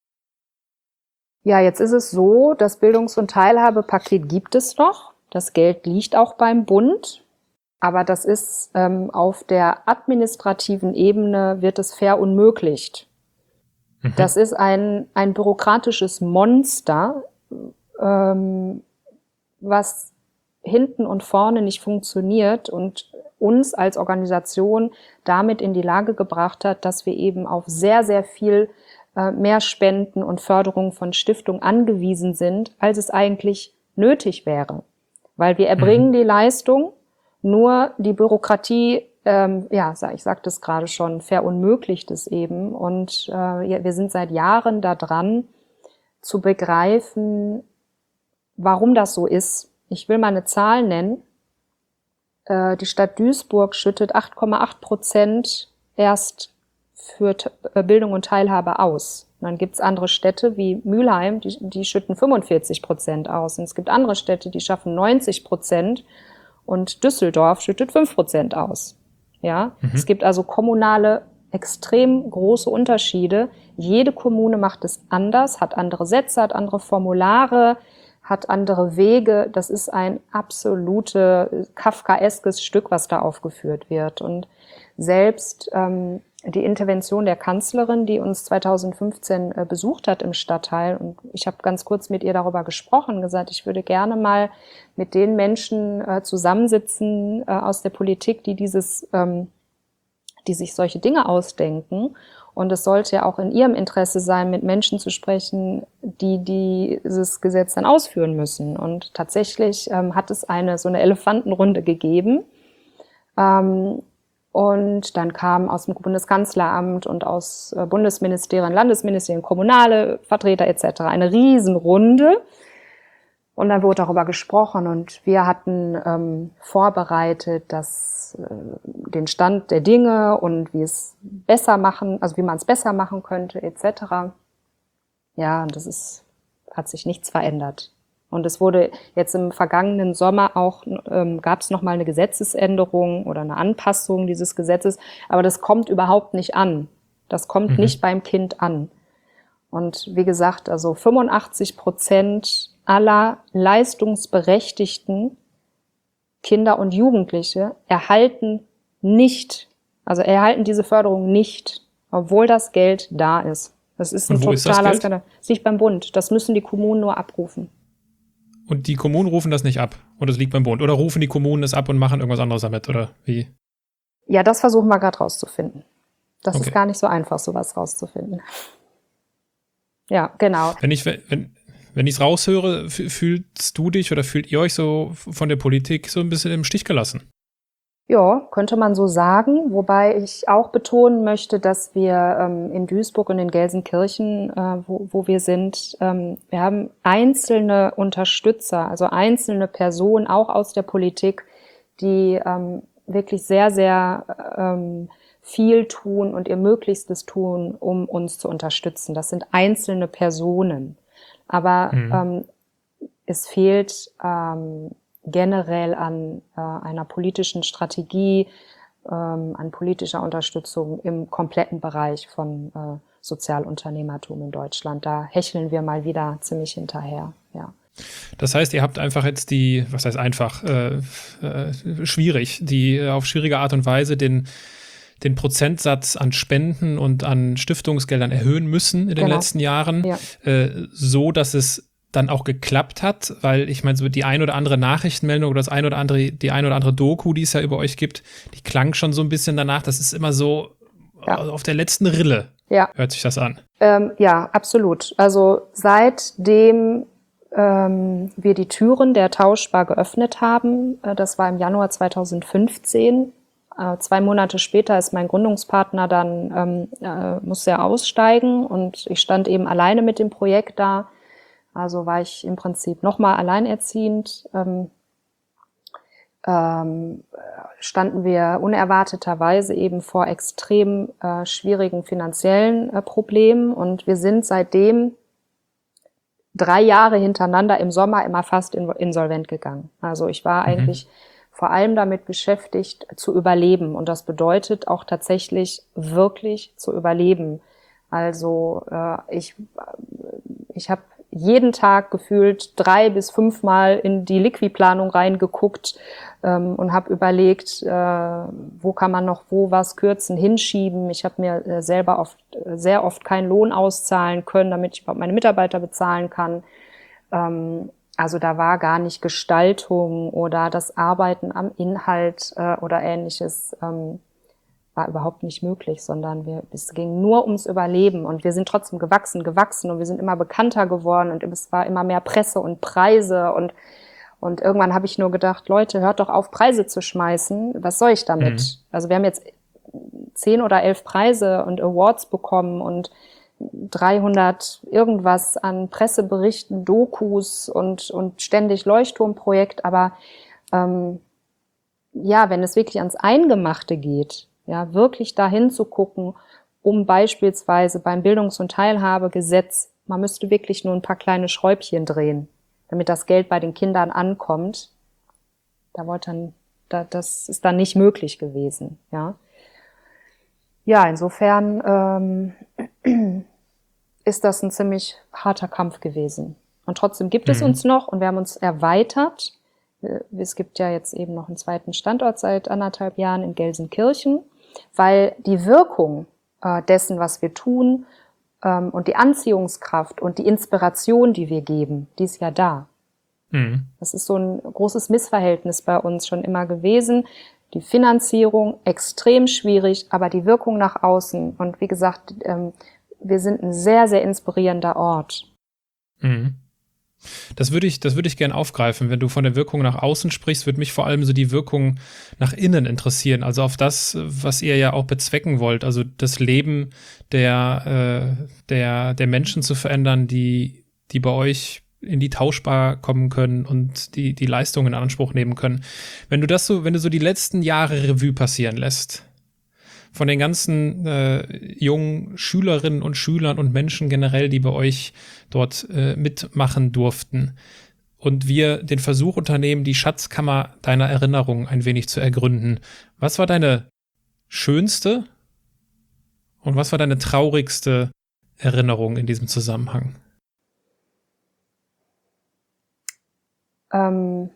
Ja, jetzt ist es so, das Bildungs- und Teilhabepaket gibt es noch. Das Geld liegt auch beim Bund. aber das ist ähm, auf der administrativen Ebene wird es verunmöglicht. Mhm. Das ist ein, ein bürokratisches Monster, ähm, was hinten und vorne nicht funktioniert und uns als Organisation damit in die Lage gebracht hat, dass wir eben auf sehr, sehr viel äh, mehr Spenden und Förderung von Stiftungen angewiesen sind, als es eigentlich nötig wäre. Weil wir erbringen mhm. die Leistung, nur die Bürokratie, ähm, ja, ich sagte es gerade schon, verunmöglicht es eben. Und äh, wir sind seit Jahren da dran, zu begreifen, warum das so ist. Ich will mal eine Zahl nennen. Äh, die Stadt Duisburg schüttet acht Komma acht Prozent erst für T- Bildung und Teilhabe aus. Und dann gibt's andere Städte wie Mülheim, die, die schütten fünfundvierzig Prozent aus. Und es gibt andere Städte, die schaffen neunzig Prozent. Und Düsseldorf schüttet fünf Prozent aus. Ja, mhm. Es gibt also kommunale, extrem große Unterschiede. Jede Kommune macht es anders, hat andere Sätze, hat andere Formulare, hat andere Wege. Das ist ein absolute kafkaeskes Stück, was da aufgeführt wird. Und selbst ähm, die Intervention der Kanzlerin, die uns zweitausendfünfzehn äh, besucht hat im Stadtteil, und ich habe ganz kurz mit ihr darüber gesprochen, gesagt, ich würde gerne mal mit den Menschen äh, zusammensitzen äh, aus der Politik, die dieses, ähm, die sich solche Dinge ausdenken. Und es sollte ja auch in ihrem Interesse sein, mit Menschen zu sprechen, die, die dieses Gesetz dann ausführen müssen. Und tatsächlich ähm, hat es eine so eine Elefantenrunde gegeben. Ähm, Und dann kamen aus dem Bundeskanzleramt und aus Bundesministerien, Landesministerien, kommunale Vertreter et cetera eine Riesenrunde. Und dann wurde darüber gesprochen und wir hatten ähm, vorbereitet, dass äh, den Stand der Dinge und wie es besser machen, also wie man es besser machen könnte et cetera. Ja, und das ist, hat sich nichts verändert. Und es wurde jetzt im vergangenen Sommer auch, ähm, gab es nochmal eine Gesetzesänderung oder eine Anpassung dieses Gesetzes, aber das kommt überhaupt nicht an. Das kommt mhm. nicht beim Kind an. Und wie gesagt, also fünfundachtzig Prozent aller leistungsberechtigten Kinder und Jugendliche erhalten nicht, also erhalten diese Förderung nicht, obwohl das Geld da ist. Das ist ein totaler Skandal. Das liegt beim Bund. Das müssen die Kommunen nur abrufen. Und die Kommunen rufen das nicht ab? Oder es liegt beim Bund? Oder rufen die Kommunen es ab und machen irgendwas anderes damit? Oder wie? Ja, das versuchen wir gerade rauszufinden. Das Okay. ist gar nicht so einfach, sowas rauszufinden. Ja, genau. Wenn ich wenn, wenn ich es raushöre, fühlst du dich oder fühlt ihr euch so von der Politik so ein bisschen im Stich gelassen? Ja, könnte man so sagen, wobei ich auch betonen möchte, dass wir ähm, in Duisburg und in Gelsenkirchen, äh, wo, wo wir sind, ähm, wir haben einzelne Unterstützer, also einzelne Personen, auch aus der Politik, die ähm, wirklich sehr, sehr ähm, viel tun und ihr Möglichstes tun, um uns zu unterstützen. Das sind einzelne Personen. Aber mhm. ähm, es fehlt ähm, generell an äh, einer politischen Strategie, ähm, an politischer Unterstützung im kompletten Bereich von äh, Sozialunternehmertum in Deutschland. Da hecheln wir mal wieder ziemlich hinterher, ja. Das heißt, ihr habt einfach jetzt die, was heißt einfach, äh, äh, schwierig, die äh, auf schwierige Art und Weise den den Prozentsatz an Spenden und an Stiftungsgeldern erhöhen müssen in den genau. letzten Jahren, ja. äh, so dass es dann auch geklappt hat, weil ich meine, so die ein oder andere Nachrichtenmeldung oder das ein oder andere, die ein oder andere Doku, die es ja über euch gibt, die klang schon so ein bisschen danach, das ist immer so ja. auf der letzten Rille, ja. hört sich das an. Ähm, ja, absolut. Also seitdem ähm, wir die Türen der Tauschbar geöffnet haben, äh, das war im Januar zweitausendfünfzehn, äh, zwei Monate später ist mein Gründungspartner dann, ähm, äh, musste er aussteigen und ich stand eben alleine mit dem Projekt da. Also war ich im Prinzip nochmal alleinerziehend, ähm, ähm, standen wir unerwarteterweise eben vor extrem äh, schwierigen finanziellen äh, Problemen und wir sind seitdem drei Jahre hintereinander im Sommer immer fast in, insolvent gegangen. Also ich war mhm. eigentlich vor allem damit beschäftigt, zu überleben und das bedeutet auch tatsächlich wirklich zu überleben. Also äh, ich, ich habe jeden Tag gefühlt drei bis fünfmal in die Liquidplanung reingeguckt ähm, und habe überlegt, äh, wo kann man noch wo was kürzen, hinschieben. Ich habe mir äh, selber oft, äh, sehr oft keinen Lohn auszahlen können, damit ich überhaupt meine Mitarbeiter bezahlen kann. Ähm, also da war gar nicht Gestaltung oder das Arbeiten am Inhalt äh, oder Ähnliches ähm, war überhaupt nicht möglich, sondern wir, es ging nur ums Überleben und wir sind trotzdem gewachsen, gewachsen und wir sind immer bekannter geworden und es war immer mehr Presse und Preise und, und irgendwann habe ich nur gedacht, Leute, hört doch auf, Preise zu schmeißen, was soll ich damit? Mhm. Also wir haben jetzt zehn oder elf Preise und Awards bekommen und dreihundert irgendwas an Presseberichten, Dokus und, und ständig Leuchtturmprojekt, aber ähm, ja, wenn es wirklich ans Eingemachte geht, ja, wirklich dahin zu gucken, um beispielsweise beim Bildungs- und Teilhabegesetz, man müsste wirklich nur ein paar kleine Schräubchen drehen, damit das Geld bei den Kindern ankommt. Da wollte dann, da, das ist dann nicht möglich gewesen, ja. Ja, insofern ähm, ist das ein ziemlich harter Kampf gewesen. Und trotzdem gibt mhm. es uns noch und wir haben uns erweitert. Es gibt ja jetzt eben noch einen zweiten Standort seit anderthalb Jahren in Gelsenkirchen, weil die Wirkung äh, dessen, was wir tun, ähm, und die Anziehungskraft und die Inspiration, die wir geben, die ist ja da. Mhm. Das ist so ein großes Missverhältnis bei uns schon immer gewesen. Die Finanzierung extrem schwierig, aber die Wirkung nach außen. Und wie gesagt, ähm, wir sind ein sehr, sehr inspirierender Ort. Mhm. Das würde ich, das würde ich gerne aufgreifen. Wenn du von der Wirkung nach außen sprichst, würde mich vor allem so die Wirkung nach innen interessieren. Also auf das, was ihr ja auch bezwecken wollt. Also das Leben der, äh, der, der Menschen zu verändern, die, die bei euch in die Tauschbar kommen können und die, die Leistungen in Anspruch nehmen können. Wenn du das so, wenn du so die letzten Jahre Revue passieren lässt, von den ganzen äh, jungen Schülerinnen und Schülern und Menschen generell, die bei euch dort äh, mitmachen durften. Und wir den Versuch unternehmen, die Schatzkammer deiner Erinnerungen ein wenig zu ergründen. Was war deine schönste und was war deine traurigste Erinnerung in diesem Zusammenhang? Ähm,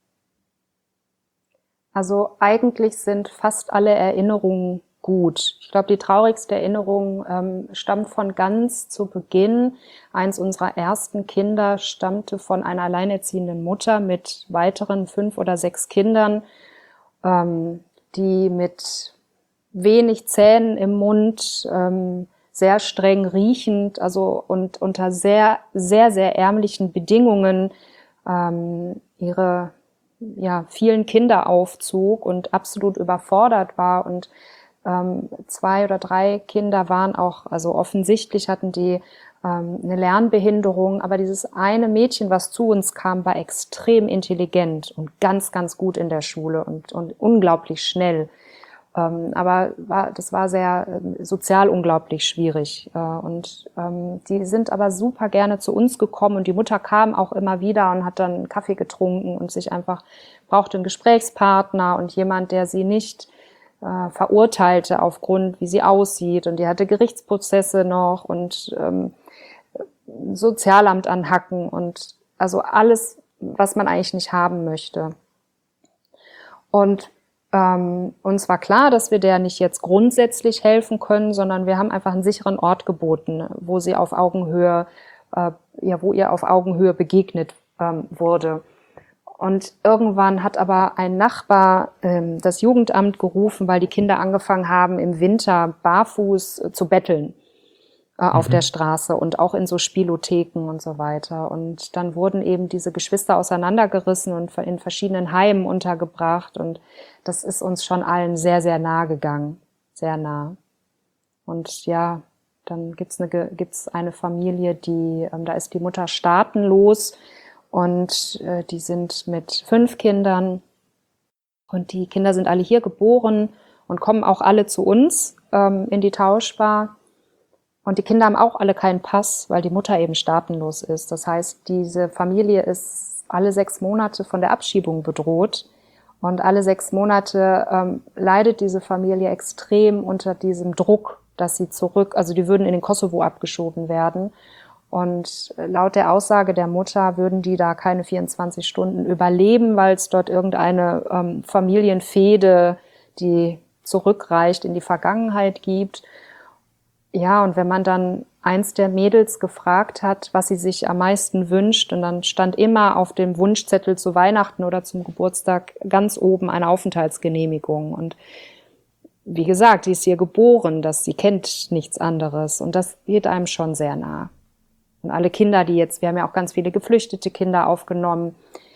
also eigentlich sind fast alle Erinnerungen gut. Ich glaube, die traurigste Erinnerung ähm, stammt von ganz zu Beginn. Eins unserer ersten Kinder stammte von einer alleinerziehenden Mutter mit weiteren fünf oder sechs Kindern, ähm, die mit wenig Zähnen im Mund, ähm, sehr streng riechend, also und unter sehr, sehr, sehr ärmlichen Bedingungen ähm, ihre ja, vielen Kinder aufzog und absolut überfordert war und Ähm, zwei oder drei Kinder waren auch, also offensichtlich hatten die ähm, eine Lernbehinderung, aber dieses eine Mädchen, was zu uns kam, war extrem intelligent und ganz, ganz gut in der Schule und, und unglaublich schnell. Ähm, aber war, das war sehr äh, sozial unglaublich schwierig. Äh, und ähm, die sind aber super gerne zu uns gekommen und die Mutter kam auch immer wieder und hat dann einen Kaffee getrunken und sich einfach brauchte einen Gesprächspartner und jemand, der sie nicht verurteilte aufgrund, wie sie aussieht. Und die hatte Gerichtsprozesse noch und ähm, Sozialamt anhacken und also alles, was man eigentlich nicht haben möchte. Und ähm, uns war klar, dass wir der nicht jetzt grundsätzlich helfen können, sondern wir haben einfach einen sicheren Ort geboten, wo sie auf Augenhöhe, äh, ja, wo ihr auf Augenhöhe begegnet ähm, wurde. Und irgendwann hat aber ein Nachbar ähm, das Jugendamt gerufen, weil die Kinder angefangen haben, im Winter barfuß äh, zu betteln äh, mhm. auf der Straße und auch in so Spielotheken und so weiter. Und dann wurden eben diese Geschwister auseinandergerissen und in verschiedenen Heimen untergebracht. Und das ist uns schon allen sehr, sehr nah gegangen. Sehr nah. Und ja, dann gibt's eine, gibt's eine Familie, die, ähm, da ist die Mutter staatenlos. Und äh, die sind mit fünf Kindern und die Kinder sind alle hier geboren und kommen auch alle zu uns ähm, in die Tauschbar. Und die Kinder haben auch alle keinen Pass, weil die Mutter eben staatenlos ist. Das heißt, diese Familie ist alle sechs Monate von der Abschiebung bedroht. Und alle sechs Monate ähm, leidet diese Familie extrem unter diesem Druck, dass sie zurück, also die würden in den Kosovo abgeschoben werden. Und laut der Aussage der Mutter würden die da keine vierundzwanzig Stunden überleben, weil es dort irgendeine ähm, Familienfehde, die zurückreicht in die Vergangenheit gibt. Ja, und wenn man dann eins der Mädels gefragt hat, was sie sich am meisten wünscht, und dann stand immer auf dem Wunschzettel zu Weihnachten oder zum Geburtstag ganz oben eine Aufenthaltsgenehmigung. Und wie gesagt, die ist hier geboren, dass sie kennt nichts anderes. Und das geht einem schon sehr nah. Und alle Kinder, die jetzt, wir haben ja auch ganz viele geflüchtete Kinder aufgenommen,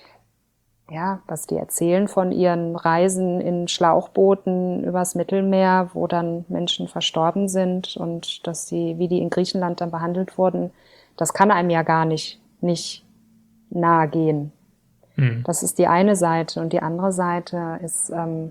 ja, was die erzählen von ihren Reisen in Schlauchbooten übers Mittelmeer, wo dann Menschen verstorben sind und dass die, wie die in Griechenland dann behandelt wurden, das kann einem ja gar nicht, nicht nahe gehen. Mhm. Das ist die eine Seite. Und die andere Seite ist, ähm,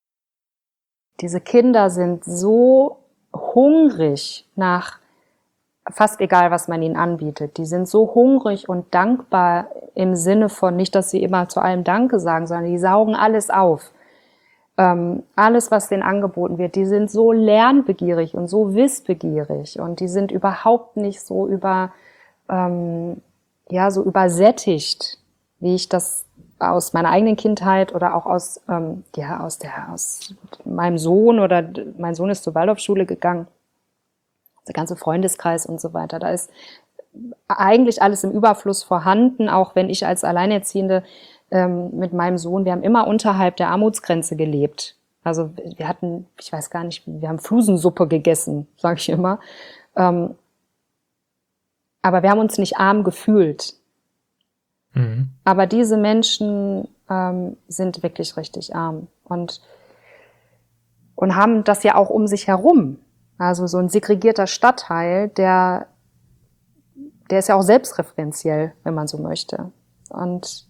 diese Kinder sind so hungrig nach fast egal, was man ihnen anbietet. Die sind so hungrig und dankbar im Sinne von, nicht, dass sie immer zu allem Danke sagen, sondern die saugen alles auf. Ähm, alles, was denen angeboten wird. Die sind so lernbegierig und so wissbegierig und die sind überhaupt nicht so über, ähm, ja, so übersättigt, wie ich das aus meiner eigenen Kindheit oder auch aus, ähm, ja, aus der, aus meinem Sohn oder mein Sohn ist zur Waldorfschule gegangen. Der ganze Freundeskreis und so weiter. Da ist eigentlich alles im Überfluss vorhanden, auch wenn ich als Alleinerziehende ähm, mit meinem Sohn, wir haben immer unterhalb der Armutsgrenze gelebt. Also wir hatten, ich weiß gar nicht, wir haben Flusensuppe gegessen, sage ich immer. Ähm, aber wir haben uns nicht arm gefühlt. Mhm. Aber diese Menschen ähm, sind wirklich richtig arm und, und haben das ja auch um sich herum. Also so ein segregierter Stadtteil, der, der ist ja auch selbstreferenziell, wenn man so möchte. Und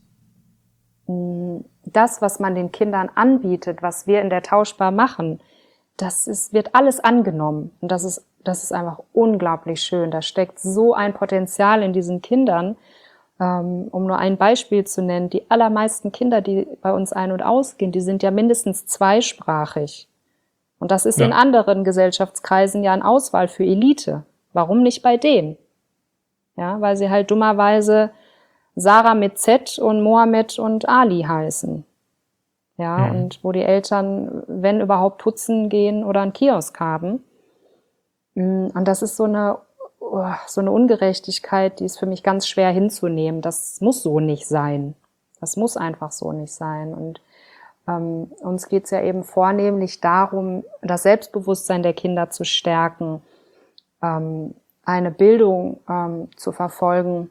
mh, das, was man den Kindern anbietet, was wir in der Tauschbar machen, das ist, wird alles angenommen. Und das ist, das ist einfach unglaublich schön. Da steckt so ein Potenzial in diesen Kindern. Ähm, um nur ein Beispiel zu nennen, die allermeisten Kinder, die bei uns ein- und ausgehen, die sind ja mindestens zweisprachig. Und das ist ja in anderen Gesellschaftskreisen ja eine Auswahl für Elite. Warum nicht bei denen? Ja, weil sie halt dummerweise Sarah mit Z und Mohammed und Ali heißen. Ja, mhm. Und wo die Eltern, wenn überhaupt, putzen gehen oder einen Kiosk haben. Und das ist so eine, so eine Ungerechtigkeit, die ist für mich ganz schwer hinzunehmen. Das muss so nicht sein. Das muss einfach so nicht sein. Und Ähm, uns geht es ja eben vornehmlich darum, das Selbstbewusstsein der Kinder zu stärken, ähm, eine Bildung ähm, zu verfolgen,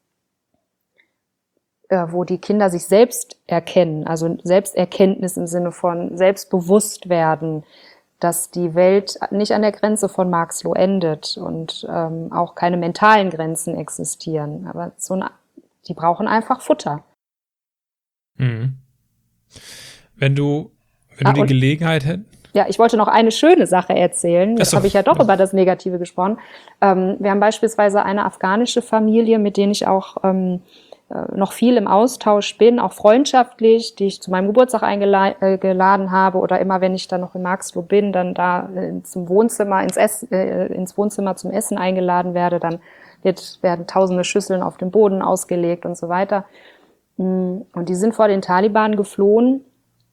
äh, wo die Kinder sich selbst erkennen, also Selbsterkenntnis im Sinne von selbstbewusst werden, dass die Welt nicht an der Grenze von Marxloh endet und ähm, auch keine mentalen Grenzen existieren. Aber so eine, die brauchen einfach Futter. Mhm. Wenn du, wenn du ah, die Gelegenheit hättest. Ja, ich wollte noch eine schöne Sache erzählen. Jetzt habe ich ja doch über das Negative gesprochen. Ähm, wir haben beispielsweise eine afghanische Familie, mit denen ich auch ähm, noch viel im Austausch bin, auch freundschaftlich, die ich zu meinem Geburtstag eingeladen äh, habe oder immer, wenn ich dann noch in Marxloh bin, dann da äh, zum Wohnzimmer, ins, Ess, äh, ins Wohnzimmer zum Essen eingeladen werde. Dann wird, werden tausende Schüsseln auf dem Boden ausgelegt und so weiter. Und die sind vor den Taliban geflohen.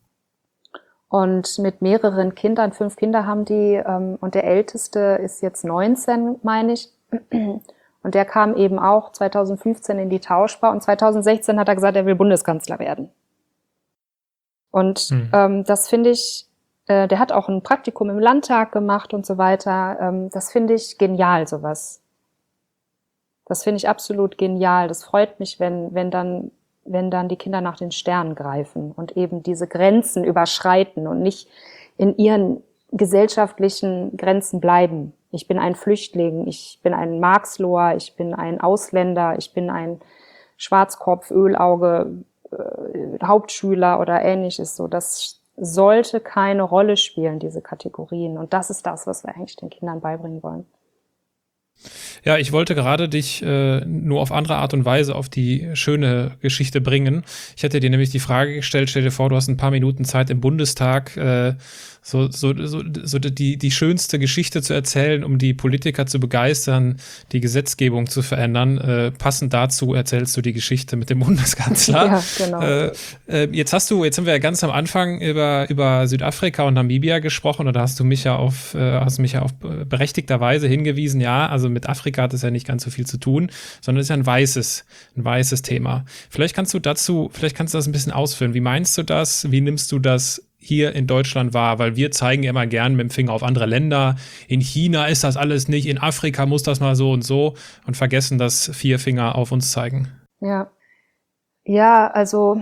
Und mit mehreren Kindern, fünf Kinder haben die, ähm, und der Älteste ist jetzt neunzehn, meine ich. Und der kam eben auch zweitausendfünfzehn in die Tauschbar und zweitausendsechzehn hat er gesagt, er will Bundeskanzler werden. Und hm. ähm, das finde ich, äh, der hat auch ein Praktikum im Landtag gemacht und so weiter. Ähm, das finde ich genial, sowas. Das finde ich absolut genial. Das freut mich, wenn, wenn dann wenn dann die Kinder nach den Sternen greifen und eben diese Grenzen überschreiten und nicht in ihren gesellschaftlichen Grenzen bleiben. Ich bin ein Flüchtling, ich bin ein Marxloher, ich bin ein Ausländer, ich bin ein Schwarzkopf, Ölauge, äh, Hauptschüler oder ähnliches. So, das sollte keine Rolle spielen, diese Kategorien. Und das ist das, was wir eigentlich den Kindern beibringen wollen. Ja, ich wollte gerade dich äh, nur auf andere Art und Weise auf die schöne Geschichte bringen. Ich hätte dir nämlich die Frage gestellt, stell dir vor, du hast ein paar Minuten Zeit im Bundestag, äh, so, so, so, so die, die schönste Geschichte zu erzählen, um die Politiker zu begeistern, die Gesetzgebung zu verändern. Äh, passend dazu erzählst du die Geschichte mit dem Bundeskanzler. Ja, genau. Äh, äh, jetzt hast du, jetzt haben wir ja ganz am Anfang über, über Südafrika und Namibia gesprochen, und da hast du mich ja auf, äh, hast mich ja auf berechtigterweise hingewiesen, ja, also mit Afrika hat es ja nicht ganz so viel zu tun, sondern es ist ja ein weißes, ein weißes Thema. Vielleicht kannst du dazu, vielleicht kannst du das ein bisschen ausführen. Wie meinst du das? Wie nimmst du das hier in Deutschland wahr? Weil wir zeigen ja immer gern mit dem Finger auf andere Länder. In China ist das alles nicht, in Afrika muss das mal so und so, und vergessen, dass vier Finger auf uns zeigen. Ja, ja, also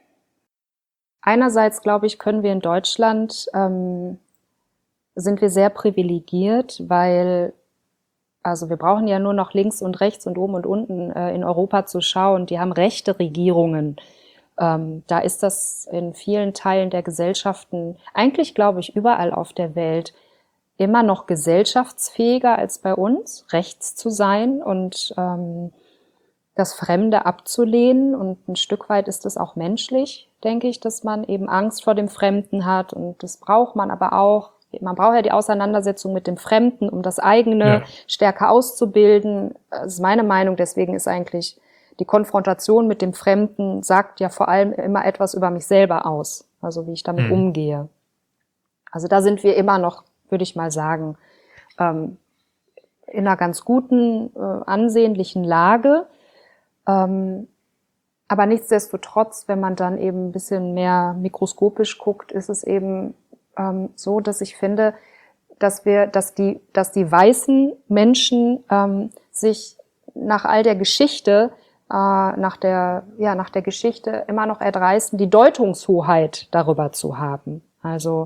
einerseits, glaube ich, können wir in Deutschland, ähm, sind wir sehr privilegiert, weil, also wir brauchen ja nur noch links und rechts und oben und unten äh, in Europa zu schauen. Die haben rechte Regierungen. Ähm, da ist das in vielen Teilen der Gesellschaften, eigentlich glaube ich überall auf der Welt, immer noch gesellschaftsfähiger als bei uns, rechts zu sein und ähm, das Fremde abzulehnen. Und ein Stück weit ist es auch menschlich, denke ich, dass man eben Angst vor dem Fremden hat. Und das braucht man aber auch. Man braucht ja die Auseinandersetzung mit dem Fremden, um das eigene ja. stärker auszubilden. Das ist meine Meinung. Deswegen ist eigentlich die Konfrontation mit dem Fremden, sagt ja vor allem immer etwas über mich selber aus. Also wie ich damit mhm. umgehe. Also da sind wir immer noch, würde ich mal sagen, ähm, in einer ganz guten, äh, ansehnlichen Lage. Ähm, aber nichtsdestotrotz, wenn man dann eben ein bisschen mehr mikroskopisch guckt, ist es eben ähm, so, dass ich finde, dass wir, dass die, dass die weißen Menschen ähm, sich nach all der Geschichte, äh, nach der, ja, nach der Geschichte immer noch erdreisten, die Deutungshoheit darüber zu haben. Also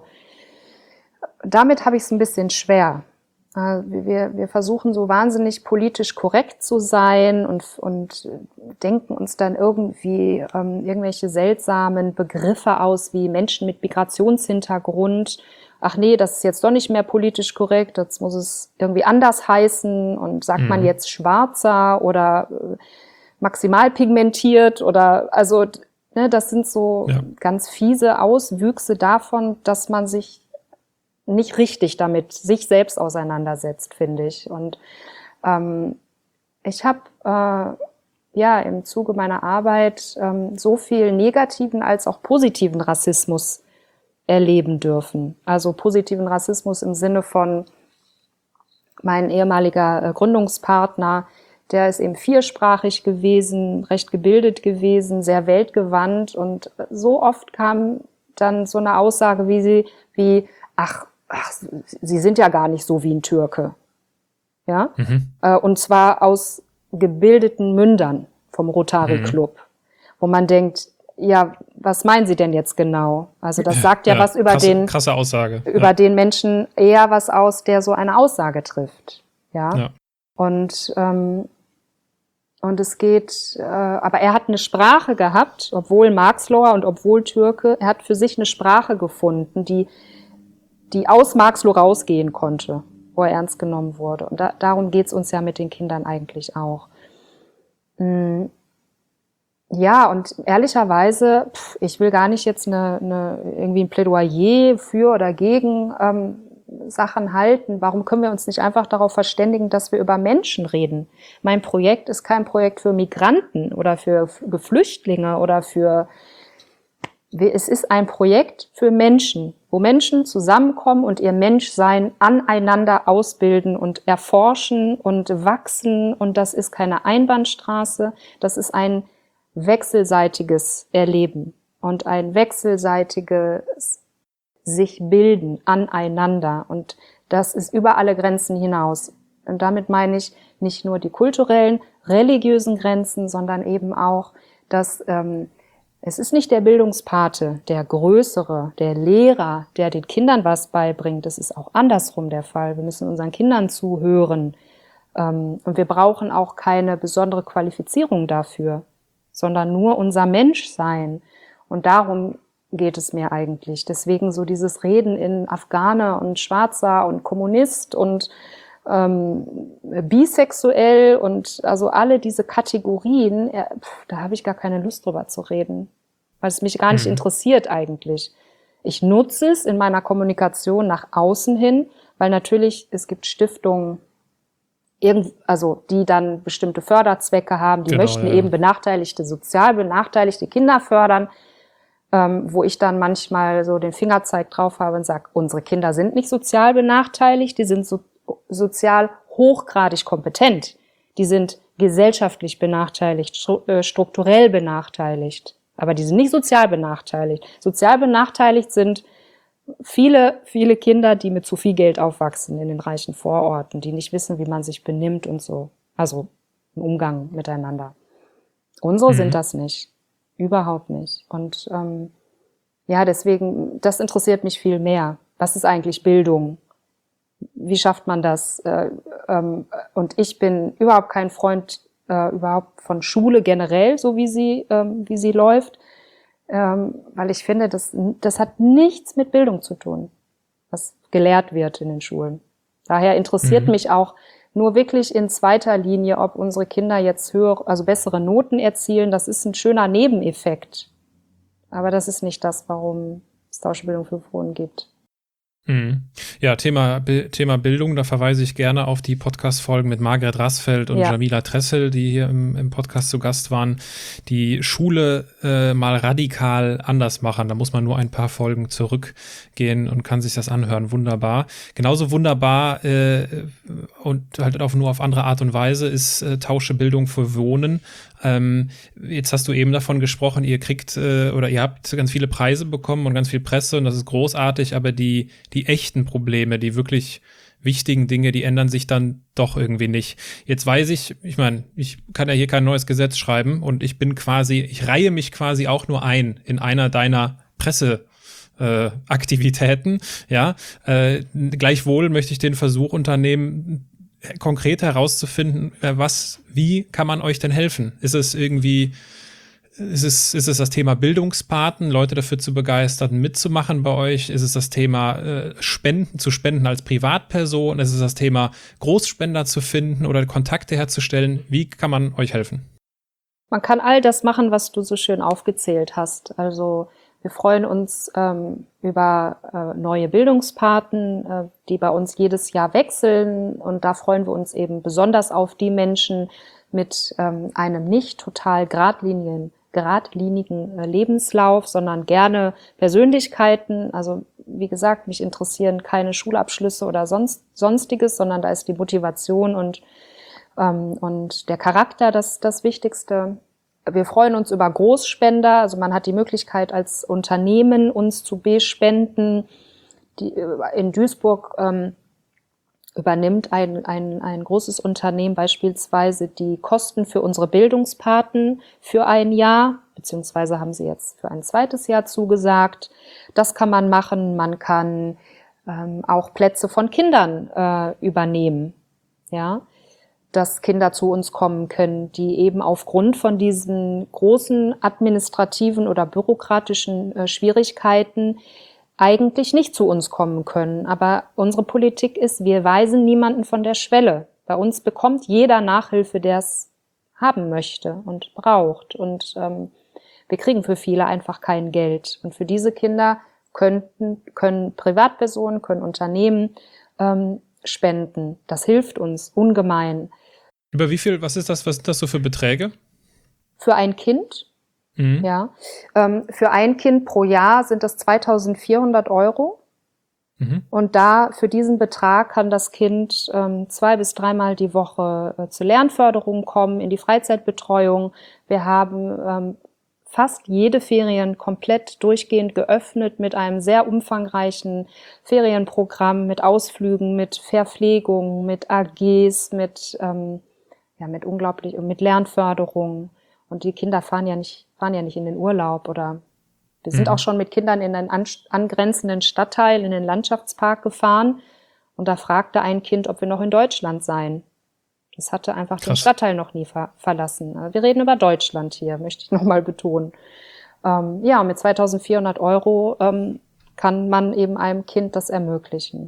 damit habe ich es ein bisschen schwer. Wir, wir versuchen so wahnsinnig politisch korrekt zu sein und, und denken uns dann irgendwie ähm, irgendwelche seltsamen Begriffe aus wie Menschen mit Migrationshintergrund. Ach nee, das ist jetzt doch nicht mehr politisch korrekt, jetzt muss es irgendwie anders heißen, und sagt mhm. man jetzt Schwarzer oder äh, maximal pigmentiert oder, also, ne, das sind so ja. ganz fiese Auswüchse davon, dass man sich nicht richtig damit sich selbst auseinandersetzt, finde ich. Und ähm, ich habe äh, ja im Zuge meiner Arbeit ähm, so viel negativen als auch positiven Rassismus erleben dürfen. Also positiven Rassismus im Sinne von mein ehemaliger äh, Gründungspartner, der ist eben viersprachig gewesen, recht gebildet gewesen, sehr weltgewandt, und so oft kam dann so eine Aussage wie sie, wie, ach, ach, Sie sind ja gar nicht so wie ein Türke. Ja? Mhm. Äh, und zwar aus gebildeten Mündern vom Rotary Club, mhm. wo man denkt, ja, was meinen Sie denn jetzt genau? Also das sagt ja, ja was über krasse, den, krasse Aussage. über ja. den Menschen eher was aus, der so eine Aussage trifft. Ja. ja. Und, ähm, und es geht, äh, aber er hat eine Sprache gehabt, obwohl Marxloher und obwohl Türke, er hat für sich eine Sprache gefunden, die die aus Marxloh rausgehen konnte, wo er ernst genommen wurde. Und da, darum geht's uns ja mit den Kindern eigentlich auch. Hm. Ja, und ehrlicherweise, pff, ich will gar nicht jetzt eine, eine, irgendwie ein Plädoyer für oder gegen ähm, Sachen halten. Warum können wir uns nicht einfach darauf verständigen, dass wir über Menschen reden? Mein Projekt ist kein Projekt für Migranten oder für Geflüchtlinge oder für... Es ist ein Projekt für Menschen, wo Menschen zusammenkommen und ihr Menschsein aneinander ausbilden und erforschen und wachsen. Und das ist keine Einbahnstraße, das ist ein wechselseitiges Erleben und ein wechselseitiges sich bilden aneinander. Und das ist über alle Grenzen hinaus. Und damit meine ich nicht nur die kulturellen, religiösen Grenzen, sondern eben auch, dass ähm, es ist nicht der Bildungspate, der Größere, der Lehrer, der den Kindern was beibringt. Das ist auch andersrum der Fall. Wir müssen unseren Kindern zuhören. Und wir brauchen auch keine besondere Qualifizierung dafür, sondern nur unser Menschsein. Und darum geht es mir eigentlich. Deswegen so dieses Reden in Afghane und Schwarzer und Kommunist und ähm, bisexuell und also alle diese Kategorien, äh, pf, da habe ich gar keine Lust drüber zu reden, weil es mich gar nicht mhm. interessiert eigentlich. Ich nutze es in meiner Kommunikation nach außen hin, weil natürlich es gibt Stiftungen, irgend, also die dann bestimmte Förderzwecke haben, die genau, möchten ja. eben benachteiligte, sozial benachteiligte Kinder fördern, ähm, wo ich dann manchmal so den Fingerzeig drauf habe und sage, unsere Kinder sind nicht sozial benachteiligt, die sind so, sozial hochgradig kompetent, die sind gesellschaftlich benachteiligt, stru- äh, strukturell benachteiligt, aber die sind nicht sozial benachteiligt. Sozial benachteiligt sind viele, viele Kinder, die mit zu viel Geld aufwachsen in den reichen Vororten, die nicht wissen, wie man sich benimmt und so. Also im Umgang miteinander. Unsere mhm. sind das nicht. Überhaupt nicht. Und ähm, ja, deswegen, das interessiert mich viel mehr. Was ist eigentlich Bildung? Wie schafft man das? Äh, ähm, und ich bin überhaupt kein Freund äh, überhaupt von Schule generell, so wie sie, ähm, wie sie läuft. Ähm, weil ich finde, das, das hat nichts mit Bildung zu tun, was gelehrt wird in den Schulen. Daher interessiert mhm. mich auch nur wirklich in zweiter Linie, ob unsere Kinder jetzt höhere, also bessere Noten erzielen. Das ist ein schöner Nebeneffekt. Aber das ist nicht das, warum es Tauschbildung für Wohnen gibt. Ja, Thema, Thema Bildung, da verweise ich gerne auf die Podcast-Folgen mit Margret Rassfeld und ja. Jamila Tressel, die hier im, im Podcast zu Gast waren, die Schule äh, mal radikal anders machen. Da muss man nur ein paar Folgen zurückgehen und kann sich das anhören. Wunderbar. Genauso wunderbar äh, und halt auch nur auf andere Art und Weise ist äh, Tausche Bildung für Wohnen. Ähm, jetzt hast du eben davon gesprochen, ihr kriegt äh, oder ihr habt ganz viele Preise bekommen und ganz viel Presse und das ist großartig, aber die die echten Probleme, die wirklich wichtigen Dinge, die ändern sich dann doch irgendwie nicht. Jetzt weiß ich, ich meine, ich kann ja hier kein neues Gesetz schreiben und ich bin quasi, ich reihe mich quasi auch nur ein in einer deiner Presse äh, Aktivitäten, ja. Äh, gleichwohl möchte ich den Versuch unternehmen, konkret herauszufinden, was, wie kann man euch denn helfen? Ist es irgendwie, ist es, ist es das Thema Bildungspaten, Leute dafür zu begeistern, mitzumachen bei euch? Ist es das Thema äh, Spenden, zu spenden als Privatperson? Ist es das Thema Großspender zu finden oder Kontakte herzustellen? Wie kann man euch helfen? Man kann all das machen, was du so schön aufgezählt hast. Also wir freuen uns ähm, über äh, neue Bildungspaten, äh, die bei uns jedes Jahr wechseln. Und da freuen wir uns eben besonders auf die Menschen mit ähm, einem nicht total geradlinigen, geradlinigen äh, Lebenslauf, sondern gerne Persönlichkeiten. Also wie gesagt, mich interessieren keine Schulabschlüsse oder sonst, sonstiges, sondern da ist die Motivation und, ähm, und der Charakter das, das Wichtigste. Wir freuen uns über Großspender, also man hat die Möglichkeit als Unternehmen uns zu bespenden. Die, in Duisburg ähm, übernimmt ein, ein, ein großes Unternehmen beispielsweise die Kosten für unsere Bildungspaten für ein Jahr, beziehungsweise haben sie jetzt für ein zweites Jahr zugesagt. Das kann man machen. Man kann ähm, auch Plätze von Kindern äh, übernehmen, ja, dass Kinder zu uns kommen können, die eben aufgrund von diesen großen administrativen oder bürokratischen äh, Schwierigkeiten eigentlich nicht zu uns kommen können. Aber unsere Politik ist, wir weisen niemanden von der Schwelle. Bei uns bekommt jeder Nachhilfe, der es haben möchte und braucht. Und ähm, wir kriegen für viele einfach kein Geld. Und für diese Kinder könnten, können Privatpersonen, können Unternehmen ähm, spenden. Das hilft uns ungemein. Über wie viel, was ist das, was sind das so für Beträge? Für ein Kind, mhm. ja. Ähm, für ein Kind pro Jahr sind das zweitausendvierhundert Euro. Mhm. Und da, für diesen Betrag kann das Kind ähm, zwei bis dreimal die Woche äh, zur Lernförderung kommen, in die Freizeitbetreuung. Wir haben ähm, fast jede Ferien komplett durchgehend geöffnet mit einem sehr umfangreichen Ferienprogramm, mit Ausflügen, mit Verpflegung, mit A Gs, mit ähm, ja mit unglaublich mit Lernförderung. Und die Kinder fahren ja nicht fahren ja nicht in den Urlaub oder wir sind mhm. auch schon mit Kindern in einen angrenzenden Stadtteil, in den Landschaftspark gefahren und da fragte ein Kind, ob wir noch in Deutschland seien. Das hatte einfach Krass. den Stadtteil noch nie ver- verlassen. Wir reden über Deutschland hier, möchte ich nochmal betonen. Ähm, ja, mit zweitausendvierhundert Euro ähm, kann man eben einem Kind das ermöglichen.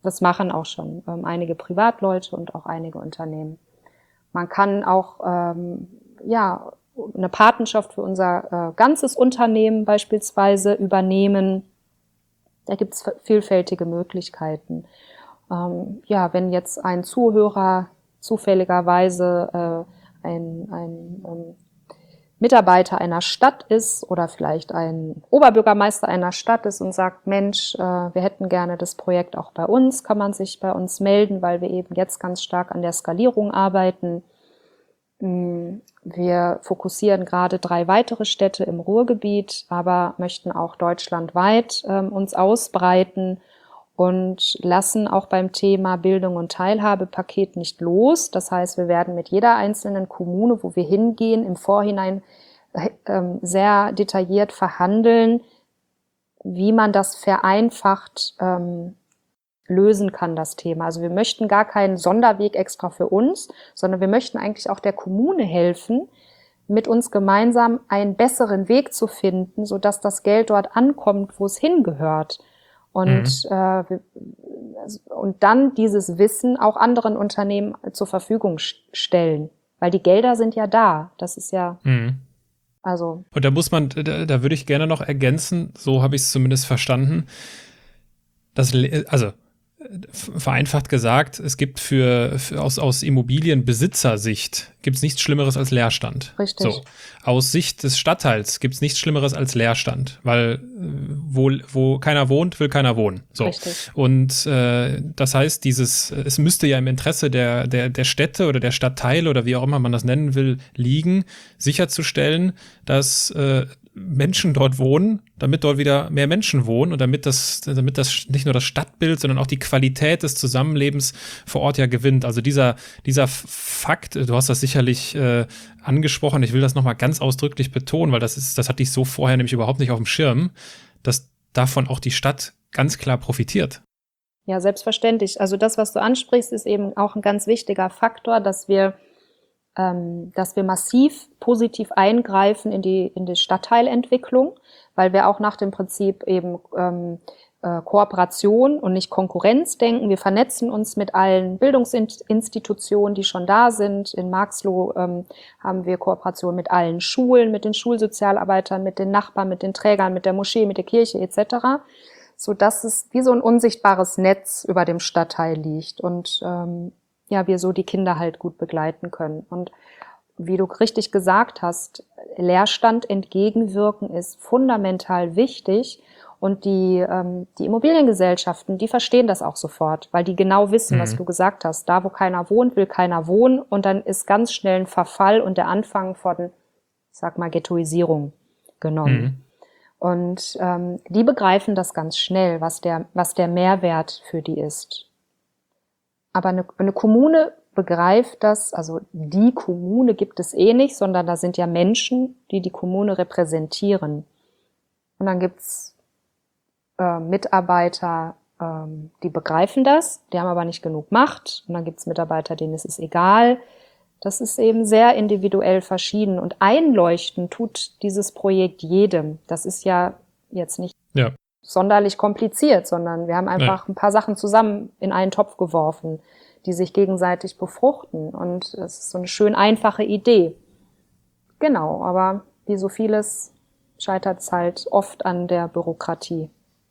das machen auch schon ähm, einige Privatleute und auch einige Unternehmen. Man kann auch ähm, ja eine Patenschaft für unser äh, ganzes Unternehmen beispielsweise übernehmen. Da gibt es vielfältige Möglichkeiten. Ähm, ja, wenn jetzt ein Zuhörer zufälligerweise äh, ein, ein ähm, Mitarbeiter einer Stadt ist oder vielleicht ein Oberbürgermeister einer Stadt ist und sagt, Mensch, äh, wir hätten gerne das Projekt auch bei uns, kann man sich bei uns melden, weil wir eben jetzt ganz stark an der Skalierung arbeiten. Wir fokussieren gerade drei weitere Städte im Ruhrgebiet, aber möchten auch deutschlandweit ähm, uns ausbreiten und lassen auch beim Thema Bildung und Teilhabepaket nicht los. Das heißt, wir werden mit jeder einzelnen Kommune, wo wir hingehen, im Vorhinein äh, sehr detailliert verhandeln, wie man das vereinfacht ähm, lösen kann, das Thema. Also wir möchten gar keinen Sonderweg extra für uns, sondern wir möchten eigentlich auch der Kommune helfen, mit uns gemeinsam einen besseren Weg zu finden, sodass das Geld dort ankommt, wo es hingehört. Und, mhm. äh, und dann dieses Wissen auch anderen Unternehmen zur Verfügung stellen. Weil die Gelder sind ja da. Das ist ja, mhm. also. Und da muss man, da, da würde ich gerne noch ergänzen, so habe ich es zumindest verstanden, dass, also, vereinfacht gesagt, es gibt für, für aus, aus Immobilienbesitzersicht gibt es nichts Schlimmeres als Leerstand. Richtig. So. Aus Sicht des Stadtteils gibt es nichts Schlimmeres als Leerstand, weil wo, wo keiner wohnt, will keiner wohnen. So. Richtig. Und äh, das heißt, dieses, es müsste ja im Interesse der, der, der Städte oder der Stadtteile oder wie auch immer man das nennen will, liegen, sicherzustellen, dass äh, Menschen dort wohnen, damit dort wieder mehr Menschen wohnen und damit das, damit das nicht nur das Stadtbild, sondern auch die Qualität des Zusammenlebens vor Ort ja gewinnt. Also dieser, dieser Fakt, du hast das sicherlich äh, angesprochen, ich will das nochmal ganz ausdrücklich betonen, weil das ist, das hatte ich so vorher nämlich überhaupt nicht auf dem Schirm, dass davon auch die Stadt ganz klar profitiert. Ja, selbstverständlich. Also das, was du ansprichst, ist eben auch ein ganz wichtiger Faktor, dass wir dass wir massiv positiv eingreifen in die, in die Stadtteilentwicklung, weil wir auch nach dem Prinzip eben ähm, äh, Kooperation und nicht Konkurrenz denken. Wir vernetzen uns mit allen Bildungsinstitutionen, die schon da sind. In Marxloh ähm, haben wir Kooperation mit allen Schulen, mit den Schulsozialarbeitern, mit den Nachbarn, mit den Trägern, mit der Moschee, mit der Kirche et cetera, so dass es wie so ein unsichtbares Netz über dem Stadtteil liegt und ähm, ja, wir so die Kinder halt gut begleiten können. Und wie du richtig gesagt hast, Leerstand entgegenwirken ist fundamental wichtig. Und die, ähm, die Immobiliengesellschaften, die verstehen das auch sofort, weil die genau wissen, mhm. was du gesagt hast. Da, wo keiner wohnt, will keiner wohnen. Und dann ist ganz schnell ein Verfall und der Anfang von, ich sag mal, Ghettoisierung genommen. Mhm. Und ähm, die begreifen das ganz schnell, was der, was der Mehrwert für die ist. Aber eine, eine Kommune begreift das, also die Kommune gibt es eh nicht, sondern da sind ja Menschen, die die Kommune repräsentieren. Und dann gibt's äh, Mitarbeiter, ähm, die begreifen das, die haben aber nicht genug Macht. Und dann gibt's Mitarbeiter, denen ist es egal. Das ist eben sehr individuell verschieden. Und einleuchten tut dieses Projekt jedem. Das ist ja jetzt nicht ja. sonderlich kompliziert, sondern wir haben einfach nee. ein paar Sachen zusammen in einen Topf geworfen, die sich gegenseitig befruchten. Und es ist so eine schön einfache Idee. Genau, aber wie so vieles scheitert es halt oft an der Bürokratie.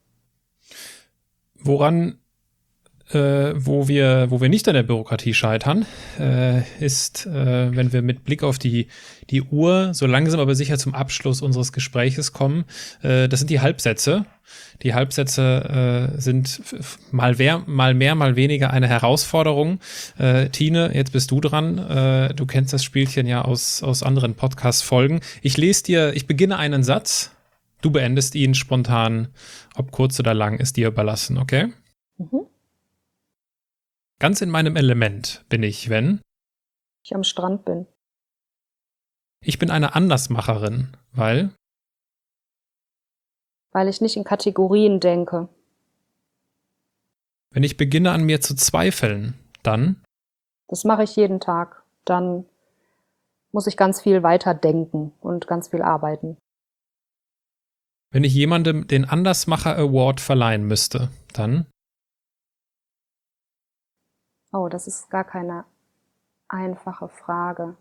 Woran, äh, wo wir, wo wir nicht an der Bürokratie scheitern, äh, ist, äh, wenn wir mit Blick auf die, die Uhr so langsam aber sicher zum Abschluss unseres Gespräches kommen, äh, das sind die Halbsätze. Die Halbsätze äh, sind mal mehr, mal mehr, mal weniger eine Herausforderung. Äh, Tine, jetzt bist du dran. Äh, du kennst das Spielchen ja aus, aus anderen Podcast-Folgen. Ich lese dir, ich beginne einen Satz. Du beendest ihn spontan, ob kurz oder lang, ist dir überlassen, okay? Mhm. Ganz in meinem Element bin ich, wenn ich am Strand bin. Ich bin eine Andersmacherin, weil Weil ich nicht in Kategorien denke. Wenn ich beginne, an mir zu zweifeln, dann? Das mache ich jeden Tag. Dann muss ich ganz viel weiterdenken und ganz viel arbeiten. Wenn ich jemandem den Andersmacher Award verleihen müsste, dann? Oh, das ist gar keine einfache Frage.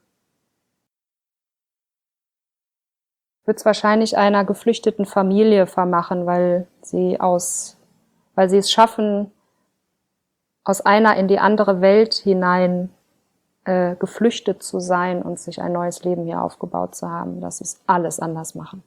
Ich würde es wahrscheinlich einer geflüchteten Familie vermachen, weil sie aus, weil sie es schaffen, aus einer in die andere Welt hinein äh, geflüchtet zu sein und sich ein neues Leben hier aufgebaut zu haben. Das ist alles anders machen.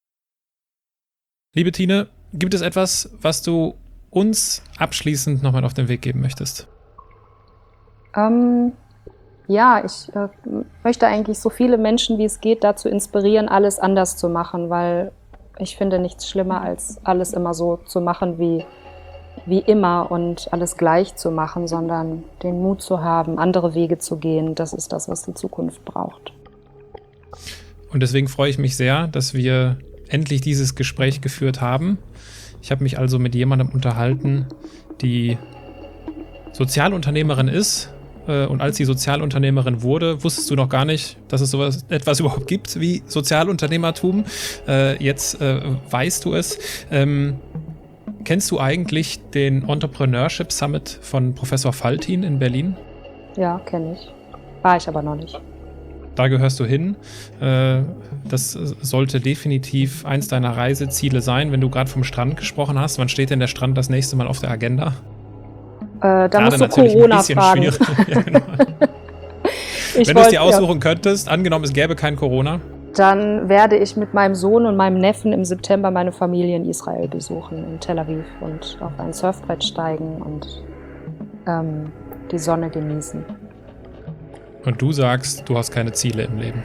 Liebe Tine, gibt es etwas, was du uns abschließend nochmal auf den Weg geben möchtest? Ähm, ja, ich äh, möchte eigentlich so viele Menschen, wie es geht, dazu inspirieren, alles anders zu machen, weil ich finde nichts schlimmer, als alles immer so zu machen wie, wie immer und alles gleich zu machen, sondern den Mut zu haben, andere Wege zu gehen. Das ist das, was die Zukunft braucht. Und deswegen freue ich mich sehr, dass wir endlich dieses Gespräch geführt haben. Ich habe mich also mit jemandem unterhalten, die Sozialunternehmerin ist. Und als sie Sozialunternehmerin wurde, wusstest du noch gar nicht, dass es sowas etwas überhaupt gibt wie Sozialunternehmertum. Äh, jetzt äh, weißt du es. Ähm, kennst du eigentlich den Entrepreneurship Summit von Professor Faltin in Berlin? Ja, kenne ich. War ich aber noch nicht. Da gehörst du hin. Äh, das sollte definitiv eins deiner Reiseziele sein, wenn du gerade vom Strand gesprochen hast. Wann steht denn der Strand das nächste Mal auf der Agenda? Äh, da musst du Corona fragen. Ja, genau. Wenn du es dir aussuchen ja. könntest, angenommen es gäbe kein Corona. Dann werde ich mit meinem Sohn und meinem Neffen im September meine Familie in Israel besuchen, in Tel Aviv, und auf ein Surfbrett steigen und ähm, die Sonne genießen. Und du sagst, du hast keine Ziele im Leben.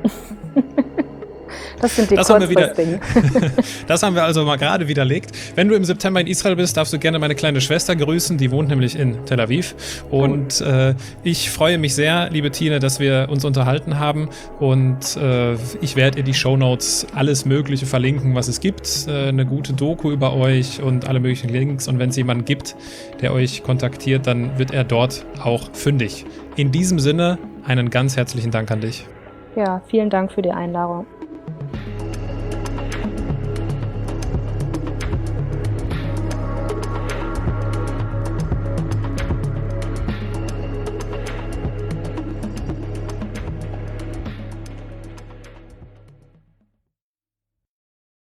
Das sind die das haben, wir wieder, Dinge. Das haben wir also mal gerade widerlegt. Wenn du im September in Israel bist, darfst du gerne meine kleine Schwester grüßen. Die wohnt nämlich in Tel Aviv. Und äh, ich freue mich sehr, liebe Tine, dass wir uns unterhalten haben. Und äh, ich werde in die Shownotes alles Mögliche verlinken, was es gibt. Äh, eine gute Doku über euch und alle möglichen Links. Und wenn es jemanden gibt, der euch kontaktiert, dann wird er dort auch fündig. In diesem Sinne, einen ganz herzlichen Dank an dich. Ja, vielen Dank für die Einladung.